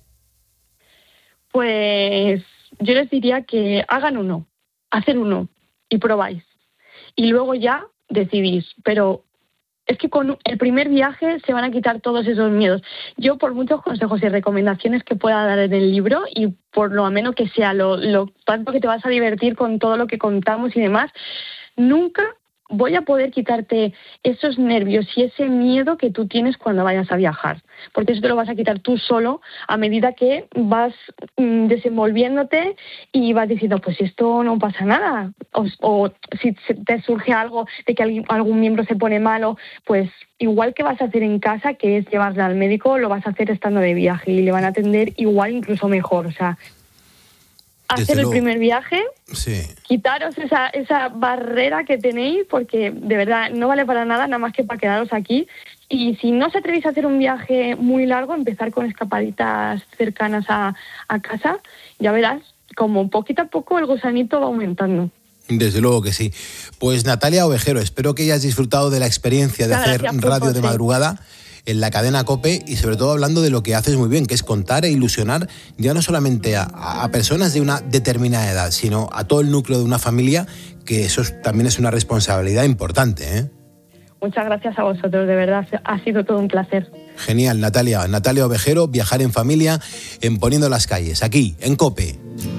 Pues yo les diría que hagan uno, hacen uno y probáis. Y luego ya decidís. Pero es que con el primer viaje se van a quitar todos esos miedos. Yo, por muchos consejos y recomendaciones que pueda dar en el libro, y por lo menos que sea lo, lo tanto que te vas a divertir con todo lo que contamos y demás, nunca voy a poder quitarte esos nervios y ese miedo que tú tienes cuando vayas a viajar, porque eso te lo vas a quitar tú solo a medida que vas mm, desenvolviéndote y vas diciendo, pues esto no pasa nada, o, o si te surge algo de que alguien, algún miembro se pone malo, pues igual que vas a hacer en casa, que es llevarla al médico, lo vas a hacer estando de viaje y le van a atender igual, incluso mejor, o sea, hacer el primer viaje, sí. quitaros esa, esa barrera que tenéis, porque de verdad no vale para nada, nada más que para quedaros aquí. Y si no os atrevéis a hacer un viaje muy largo, empezar con escapaditas cercanas a, a casa, ya verás, como poquito a poco el gusanito va aumentando. Desde luego que sí. Pues Natalia Ovejero, espero que hayas disfrutado de la experiencia de hacer Gracias, radio Pulpo, de sí. madrugada en la cadena COPE y sobre todo hablando de lo que haces muy bien, que es contar e ilusionar ya no solamente a, a personas de una determinada edad, sino a todo el núcleo de una familia, que eso es, también es una responsabilidad importante, ¿eh? Muchas gracias a vosotros, de verdad, ha sido todo un placer. Genial, Natalia. Natalia Ovejero, viajar en familia en Poniendo las Calles, aquí, en COPE.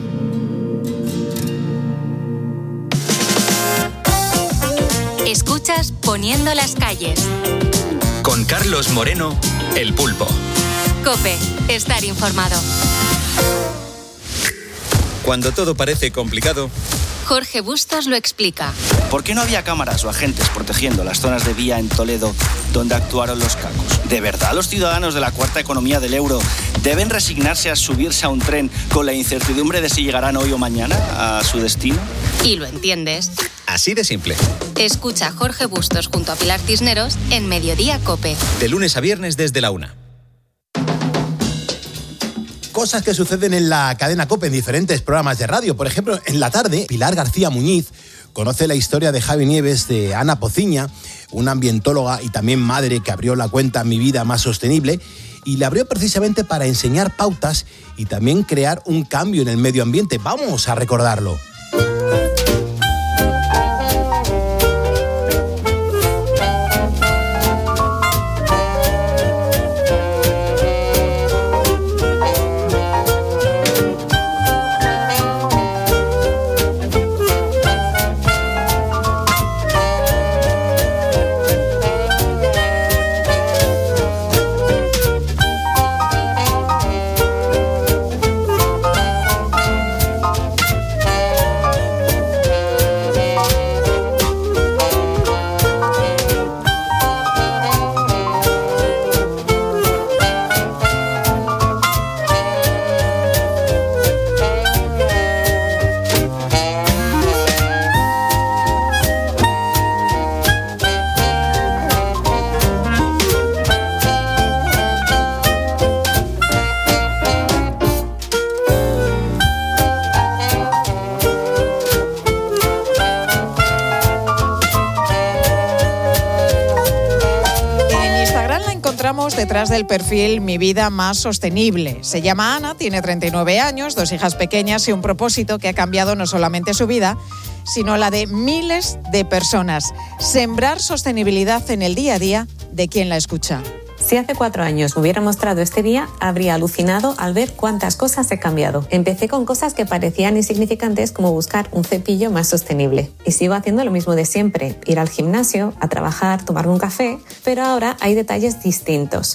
Escuchas Poniendo las Calles. Con Carlos Moreno, El Pulpo. COPE, estar informado. Cuando todo parece complicado, Jorge Bustos lo explica. ¿Por qué no había cámaras o agentes protegiendo las zonas de vía en Toledo donde actuaron los cacos? ¿De verdad los ciudadanos de la cuarta economía del euro deben resignarse a subirse a un tren con la incertidumbre de si llegarán hoy o mañana a su destino? Y lo entiendes. así de simple. Escucha a Jorge Bustos junto a Pilar Cisneros en Mediodía COPE. De lunes a viernes desde la una. Cosas que suceden en la cadena COPE en diferentes programas de radio. Por ejemplo, en la tarde, Pilar García Muñiz conoce la historia de Javi Nieves, de Ana Pociña, una ambientóloga y también madre que abrió la cuenta Mi Vida Más Sostenible, y la abrió precisamente para enseñar pautas y también crear un cambio en el medio ambiente. Vamos a recordarlo. Detrás del perfil Mi Vida Más Sostenible. Se llama Ana, tiene treinta y nueve años, dos hijas pequeñas y un propósito que ha cambiado no solamente su vida, sino la de miles de personas. Sembrar sostenibilidad en el día a día de quien la escucha. Si hace cuatro años me hubiera mostrado este día, habría alucinado al ver cuántas cosas he cambiado. Empecé con cosas que parecían insignificantes, como buscar un cepillo más sostenible. Y sigo haciendo lo mismo de siempre, ir al gimnasio, a trabajar, tomarme un café, pero ahora hay detalles distintos.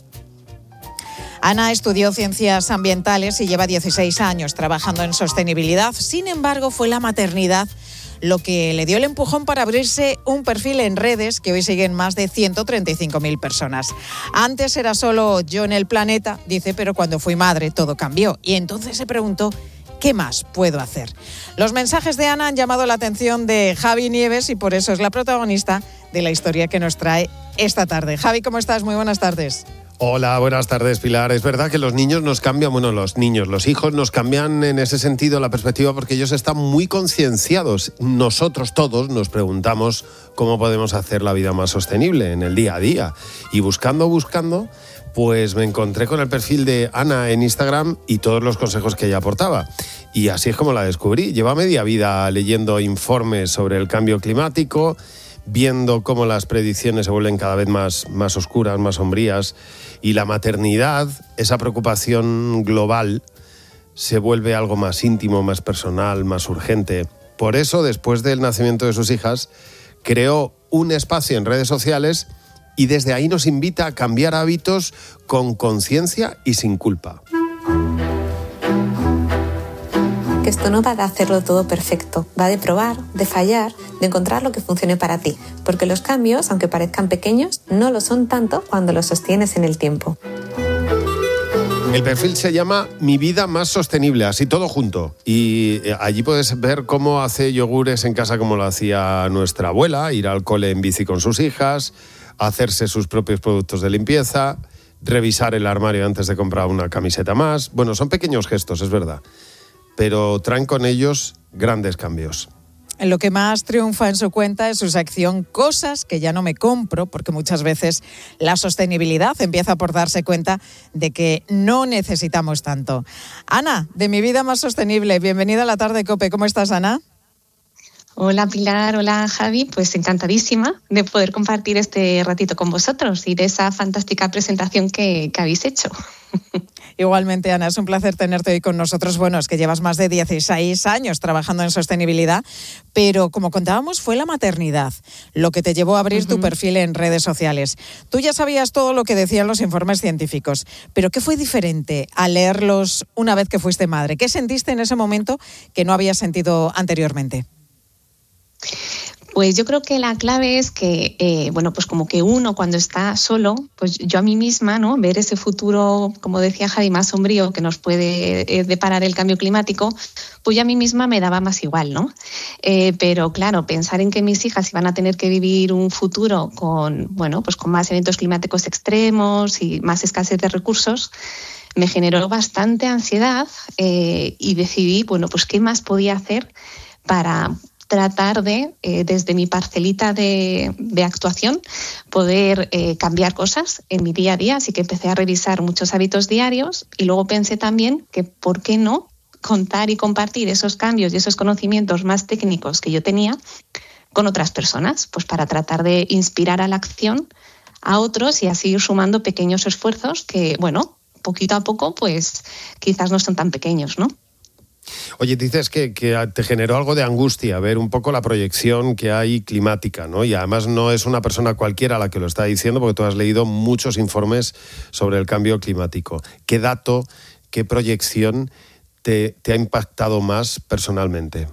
Ana estudió ciencias ambientales y lleva dieciséis años trabajando en sostenibilidad. Sin embargo, fue la maternidad lo que le dio el empujón para abrirse un perfil en redes que hoy siguen más de ciento treinta y cinco mil personas. Antes era solo yo en el planeta, dice, pero cuando fui madre todo cambió. Y entonces se preguntó, ¿qué más puedo hacer? Los mensajes de Ana han llamado la atención de Javi Nieves y por eso es la protagonista de la historia que nos trae esta tarde. Javi, ¿cómo estás? Muy buenas tardes. Hola, buenas tardes, Pilar. Es verdad que los niños nos cambian, bueno, los niños, los hijos nos cambian en ese sentido la perspectiva porque ellos están muy concienciados. Nosotros todos nos preguntamos cómo podemos hacer la vida más sostenible en el día a día. Y buscando, buscando, pues me encontré con el perfil de Ana en Instagram y todos los consejos que ella aportaba. Y así es como la descubrí. Lleva media vida leyendo informes sobre el cambio climático, viendo cómo las predicciones se vuelven cada vez más, más oscuras, más sombrías, y la maternidad, esa preocupación global, se vuelve algo más íntimo, más personal, más urgente. Por eso, después del nacimiento de sus hijas, creó un espacio en redes sociales y desde ahí nos invita a cambiar hábitos con conciencia y sin culpa. Que esto no va de hacerlo todo perfecto, va de probar, de fallar, de encontrar lo que funcione para ti, porque los cambios, aunque parezcan pequeños, no lo son tanto cuando los sostienes en el tiempo. El perfil se llama Mi Vida Más Sostenible, así todo junto. Y allí puedes ver cómo hace yogures en casa como lo hacía nuestra abuela, ir al cole en bici con sus hijas, hacerse sus propios productos de limpieza, revisar el armario antes de comprar una camiseta más. Bueno, son pequeños gestos, es verdad, pero traen con ellos grandes cambios. Lo que más triunfa en su cuenta es su sección Cosas que ya no me compro, porque muchas veces la sostenibilidad empieza por darse cuenta de que no necesitamos tanto. Ana, de Mi Vida Más Sostenible, bienvenida a la tarde COPE. ¿Cómo estás, Ana? Hola Pilar, hola Javi, pues encantadísima de poder compartir este ratito con vosotros y de esa fantástica presentación que, que habéis hecho. Igualmente, Ana, es un placer tenerte hoy con nosotros. Bueno, es que llevas más de dieciséis años trabajando en sostenibilidad, pero como contábamos, fue la maternidad lo que te llevó a abrir uh-huh. tu perfil en redes sociales. Tú ya sabías todo lo que decían los informes científicos, pero ¿qué fue diferente al leerlos una vez que fuiste madre? ¿Qué sentiste en ese momento que no habías sentido anteriormente? Pues yo creo que la clave es que, eh, bueno, pues como que uno cuando está solo, pues yo a mí misma, ¿no? Ver ese futuro, como decía Javi, más sombrío que nos puede eh, deparar el cambio climático, pues yo a mí misma me daba más igual, ¿no? Eh, pero claro, pensar en que mis hijas iban a tener que vivir un futuro con, bueno, pues con más eventos climáticos extremos y más escasez de recursos, me generó bastante ansiedad eh, y decidí, bueno, pues qué más podía hacer para tratar de, eh, desde mi parcelita de, de actuación, poder eh, cambiar cosas en mi día a día. Así que empecé a revisar muchos hábitos diarios y luego pensé también que, ¿por qué no contar y compartir esos cambios y esos conocimientos más técnicos que yo tenía con otras personas? Pues para tratar de inspirar a la acción a otros y así ir sumando pequeños esfuerzos que, bueno, poquito a poco, pues quizás no son tan pequeños, ¿no? Oye, dices que, que te generó algo de angustia ver un poco la proyección que hay climática, ¿no? Y además no es una persona cualquiera la que lo está diciendo, porque tú has leído muchos informes sobre el cambio climático. ¿Qué dato, qué proyección te, te ha impactado más personalmente?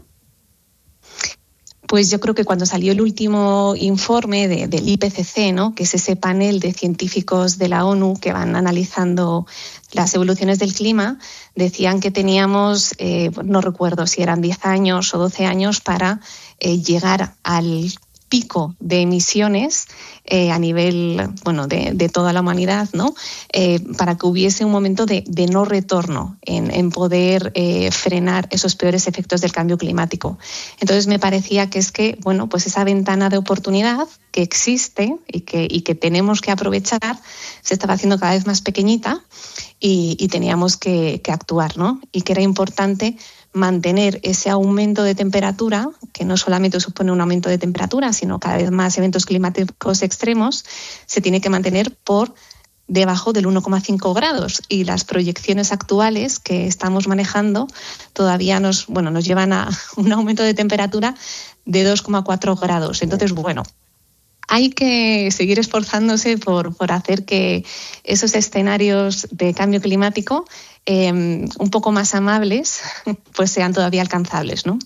Pues yo creo que cuando salió el último informe de, del I P C C, ¿no? Que es ese panel de científicos de la ONU que van analizando las evoluciones del clima, decían que teníamos, eh, no recuerdo si eran diez años o doce años para eh, llegar al pico de emisiones eh, a nivel, bueno, de, de toda la humanidad, ¿no? Eh, para que hubiese un momento de, de no retorno en, en poder eh, frenar esos peores efectos del cambio climático. Entonces me parecía que es que, bueno, pues esa ventana de oportunidad que existe y que, y que tenemos que aprovechar se estaba haciendo cada vez más pequeñita y, y teníamos que, que actuar, ¿no? Y que era importante mantener ese aumento de temperatura, que no solamente supone un aumento de temperatura, sino cada vez más eventos climáticos extremos, se tiene que mantener por debajo del uno coma cinco grados. Y las proyecciones actuales que estamos manejando todavía nos, bueno, nos llevan a un aumento de temperatura de dos coma cuatro grados. Entonces, bueno, hay que seguir esforzándose por, por hacer que esos escenarios de cambio climático eh, un poco más amables pues sean todavía alcanzables, ¿no?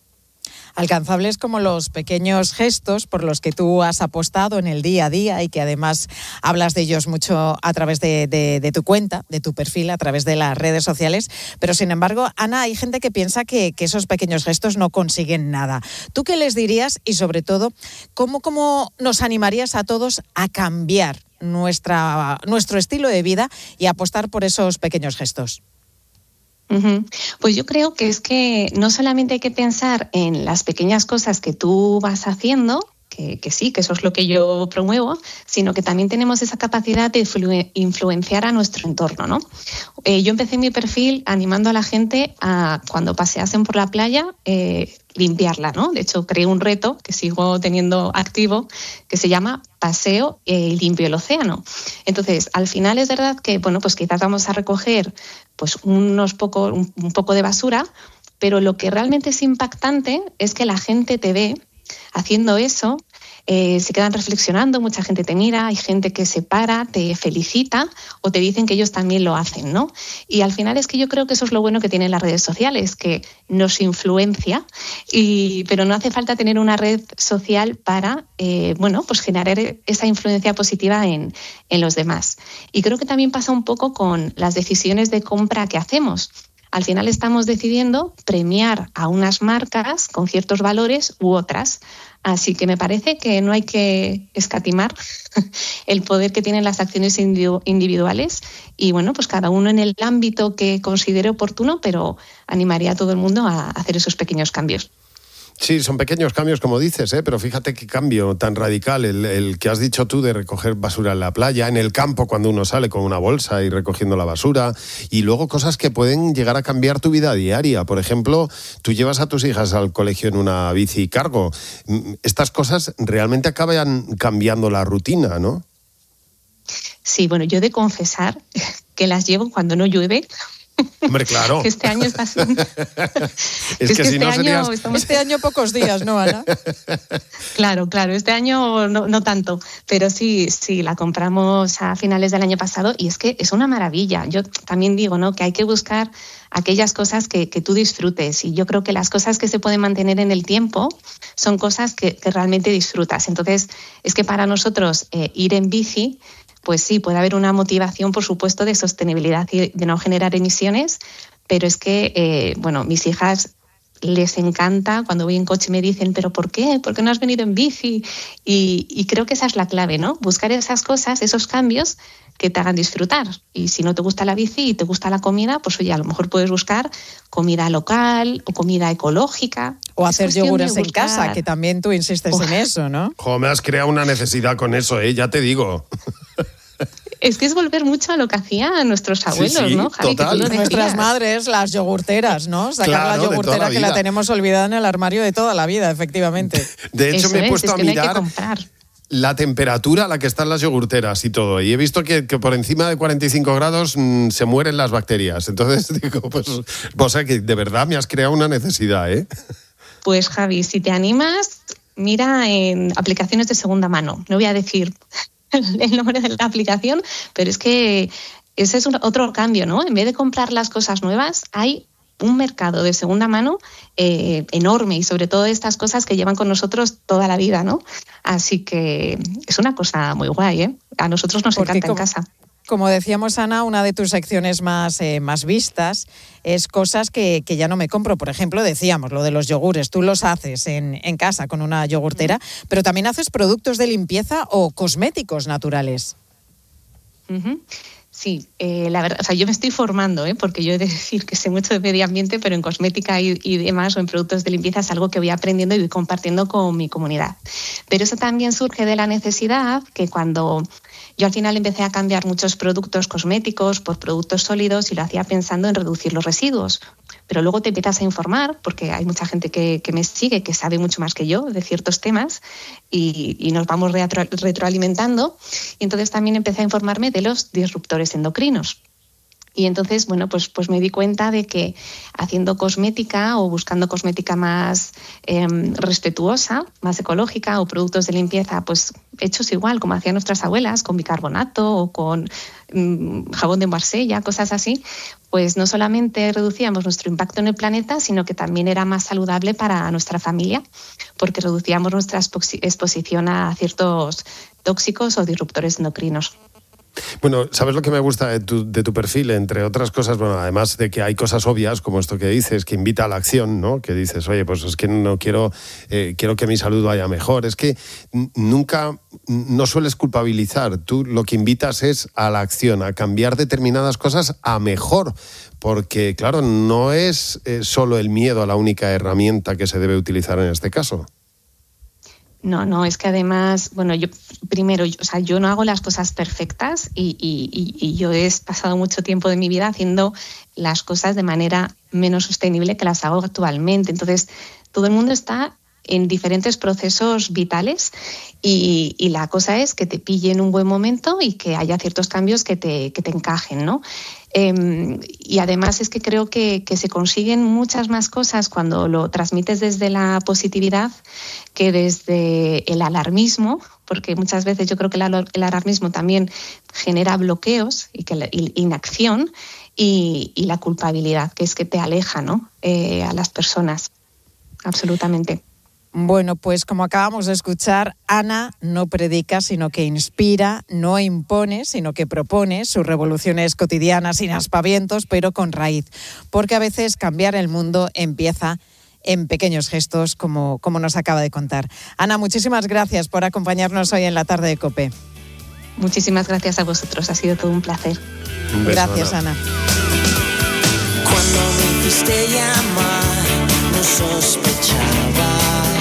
Alcanzables como los pequeños gestos por los que tú has apostado en el día a día y que además hablas de ellos mucho a través de, de, de tu cuenta, de tu perfil, a través de las redes sociales. Pero sin embargo, Ana, hay gente que piensa que, que esos pequeños gestos no consiguen nada. ¿Tú qué les dirías? Y sobre todo, ¿cómo, cómo nos animarías a todos a cambiar nuestra, nuestro estilo de vida y a apostar por esos pequeños gestos? Uh-huh. Pues yo creo que es que no solamente hay que pensar en las pequeñas cosas que tú vas haciendo, que, que sí, que eso es lo que yo promuevo, sino que también tenemos esa capacidad de influ- influenciar a nuestro entorno, ¿no? Eh, yo empecé mi perfil animando a la gente a, cuando paseasen por la playa, eh, limpiarla, ¿no? De hecho, creé un reto que sigo teniendo activo que se llama Paseo eh, limpio el océano. Entonces, al final es verdad que, bueno, pues quizás vamos a recoger pues unos poco, un, un poco de basura, Pero lo que realmente es impactante es que la gente te ve haciendo eso, eh, se quedan reflexionando, mucha gente te mira, hay gente que se para, te felicita o te dicen que ellos también lo hacen, ¿no? Y al final es que yo creo que eso es lo bueno que tienen las redes sociales, que nos influencia, y, pero no hace falta tener una red social para, eh, bueno, pues generar esa influencia positiva en, en los demás. Y creo que también pasa un poco con las decisiones de compra que hacemos. Al final estamos decidiendo premiar a unas marcas con ciertos valores u otras. Así que me parece que no hay que escatimar el poder que tienen las acciones individuales y, bueno, pues cada uno en el ámbito que considere oportuno, pero animaría a todo el mundo a hacer esos pequeños cambios. Sí, son pequeños cambios, como dices, ¿eh? Pero fíjate qué cambio tan radical el, el que has dicho tú de recoger basura en la playa, en el campo cuando uno sale con una bolsa y recogiendo la basura, y luego cosas que pueden llegar a cambiar tu vida diaria. Por ejemplo, tú llevas a tus hijas al colegio en una bici cargo. Estas cosas realmente acaban cambiando la rutina, ¿no? Sí, bueno, yo he de confesar que las llevo cuando no llueve. Hombre, claro. Que este año está haciendo... es, es que, que si este no año serías... estamos... Este año pocos días, ¿no, Ana? Claro, claro, este año no, no tanto, pero sí, sí, la compramos a finales del año pasado y es que es una maravilla. Yo también digo, ¿no?, que hay que buscar aquellas cosas que, que tú disfrutes, y yo creo que las cosas que se pueden mantener en el tiempo son cosas que, que realmente disfrutas. Entonces, es que para nosotros eh, ir en bici, pues sí, puede haber una motivación, por supuesto, de sostenibilidad y de no generar emisiones, pero es que, eh, bueno, mis hijas les encanta, cuando voy en coche me dicen, ¿pero por qué? ¿Por qué no has venido en bici? Y, y creo que esa es la clave, ¿no? Buscar esas cosas, esos cambios que te hagan disfrutar. Y si no te gusta la bici y te gusta la comida, pues oye, a lo mejor puedes buscar comida local o comida ecológica. O hacer yogures en buscar... casa, que también tú insistes oh. en eso, ¿no? Jo, me has creado una necesidad con eso, ¿eh? Ya te digo. Es que es volver mucho a lo que hacían nuestros abuelos, sí, sí, ¿no, Javi? total. Que tú lo Nuestras madres, las yogurteras, ¿no? Sacar claro, la yogurtera la que la tenemos olvidada en el armario de toda la vida, efectivamente. De hecho, Eso me he es, puesto es a que no hay que mirar comprar. la temperatura a la que están las yogurteras y todo. Y he visto que, que por encima de cuarenta y cinco grados mmm, se mueren las bacterias. Entonces digo, pues, o sea que de verdad me has creado una necesidad, ¿eh? Pues Javi, si te animas, mira en aplicaciones de segunda mano. No voy a decir el nombre de la aplicación, pero es que ese es un, otro cambio, ¿no? En vez de comprar las cosas nuevas, hay un mercado de segunda mano eh, enorme, y sobre todo estas cosas que llevan con nosotros toda la vida, ¿no? Así que es una cosa muy guay, ¿eh? A nosotros nos Porque encanta como, en casa. Como decíamos, Ana, una de tus secciones más, eh, más vistas es cosas que, que ya no me compro. Por ejemplo, decíamos lo de los yogures. Tú los haces en, en casa con una yogurtera, pero también haces productos de limpieza o cosméticos naturales. Uh-huh. Sí, eh, la verdad, o sea, yo me estoy formando, ¿eh? Porque yo he de decir que sé mucho de medio ambiente, pero en cosmética y, y demás, o en productos de limpieza, es algo que voy aprendiendo y voy compartiendo con mi comunidad. Pero eso también surge de la necesidad que cuando yo al final empecé a cambiar muchos productos cosméticos por productos sólidos, y lo hacía pensando en reducir los residuos. Pero luego te empiezas a informar, porque hay mucha gente que, que me sigue, que sabe mucho más que yo de ciertos temas, y, y nos vamos retro, retroalimentando. Y entonces también empecé a informarme de los disruptores endocrinos. Y entonces, bueno, pues, pues me di cuenta de que haciendo cosmética o buscando cosmética más eh, respetuosa, más ecológica, o productos de limpieza, pues hechos igual, como hacían nuestras abuelas, con bicarbonato o con mmm, jabón de Marsella, cosas así, pues no solamente reducíamos nuestro impacto en el planeta, sino que también era más saludable para nuestra familia, porque reducíamos nuestra exposición a ciertos tóxicos o disruptores endocrinos. Bueno, ¿sabes lo que me gusta de tu, de tu perfil? Entre otras cosas, bueno, además de que hay cosas obvias, como esto que dices, que invita a la acción, ¿no? Que dices, oye, pues es que no quiero, eh, quiero que mi salud vaya mejor. Es que nunca, no sueles culpabilizar. Tú lo que invitas es a la acción, a cambiar determinadas cosas a mejor. Porque, claro, no es eh, solo el miedo la única herramienta que se debe utilizar en este caso. No, no, es que además, bueno, yo primero, yo, o sea, yo no hago las cosas perfectas y, y, y yo he pasado mucho tiempo de mi vida haciendo las cosas de manera menos sostenible que las hago actualmente. Entonces, todo el mundo está en diferentes procesos vitales y, y la cosa es que te pille en un buen momento y que haya ciertos cambios que te, que te encajen, ¿no? Eh, y además es que creo que, que se consiguen muchas más cosas cuando lo transmites desde la positividad que desde el alarmismo, porque muchas veces yo creo que el, el alarmismo también genera bloqueos y que la y, inacción y, y la culpabilidad, que es que te aleja, ¿no? Eh, a las personas, absolutamente. Bueno, pues como acabamos de escuchar, Ana no predica, sino que inspira, no impone, sino que propone sus revoluciones cotidianas sin aspavientos, pero con raíz. Porque a veces cambiar el mundo empieza en pequeños gestos, como, como nos acaba de contar. Ana, muchísimas gracias por acompañarnos hoy en la tarde de COPE. Muchísimas gracias a vosotros, ha sido todo un placer. Un beso, gracias, Ana. Ana. Cuando me hiciste llamar, no sospechaba.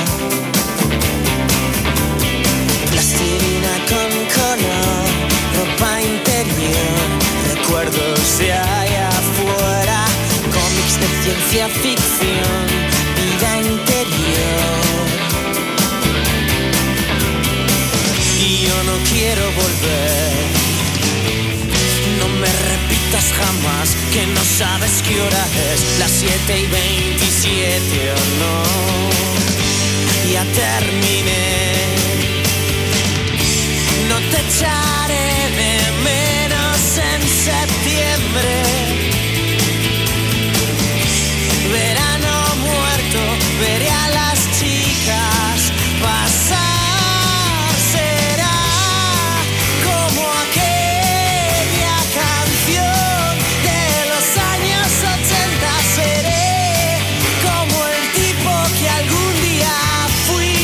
Plastilina con color, ropa interior, recuerdos de allá afuera, cómics de ciencia ficción, vida interior. Y yo no quiero volver, no me repitas jamás que no sabes qué hora es, las siete y veintisiete o no, ya terminé. No te echaré de menos en septiembre. Verano muerto, veré a las chicas pasar. Será como aquella canción de los años ochenta. Seré como el tipo que algún día fui.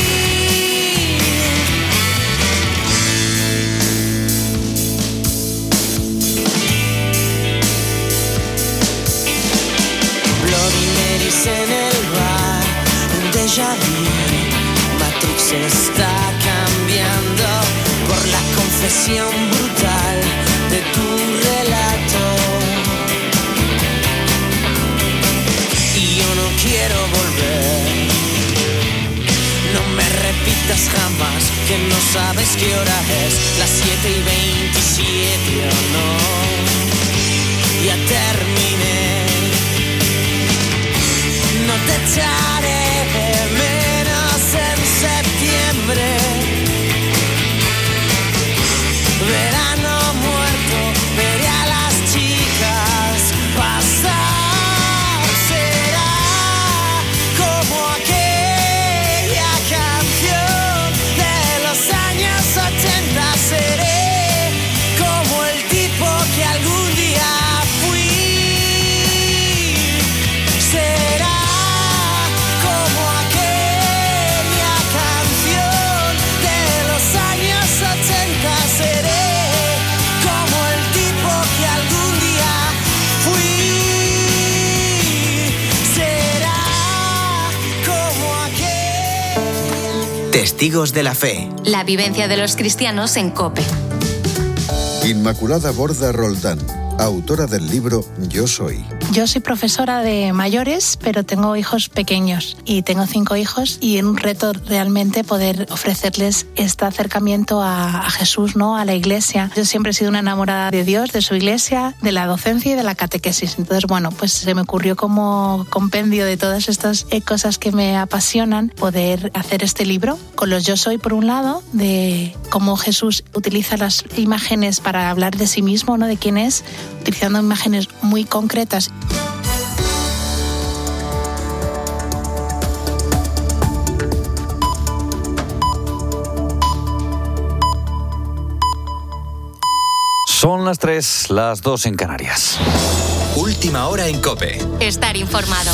En el bar, un déjà vu, Matrix está cambiando por la confesión brutal de tu relato. Y yo no quiero volver, no me repitas jamás que no sabes qué hora es, las siete y veintisiete o no, ya terminé. No te echaré de menos en septiembre. Verano muerto, veré a las chicas pasar. Será como aquella canción de los años ochenta. Seré como el tipo que algún día fui. Será Testigos de la Fe. La vivencia de los cristianos en COPE. Inmaculada Borda Roldán, autora del libro Yo Soy. Yo soy profesora de mayores, pero tengo hijos pequeños y tengo cinco hijos y es un reto realmente poder ofrecerles este acercamiento a, a Jesús, ¿no? A la iglesia. Yo siempre he sido una enamorada de Dios, de su iglesia, de la docencia y de la catequesis. Entonces, bueno, pues se me ocurrió como compendio de todas estas cosas que me apasionan poder hacer este libro con los Yo Soy, por un lado, de cómo Jesús utiliza las imágenes para hablar de sí mismo, ¿no? De quién es, utilizando imágenes muy concretas. Son las tres, las dos en Canarias. Última hora en COPE. Estar informado.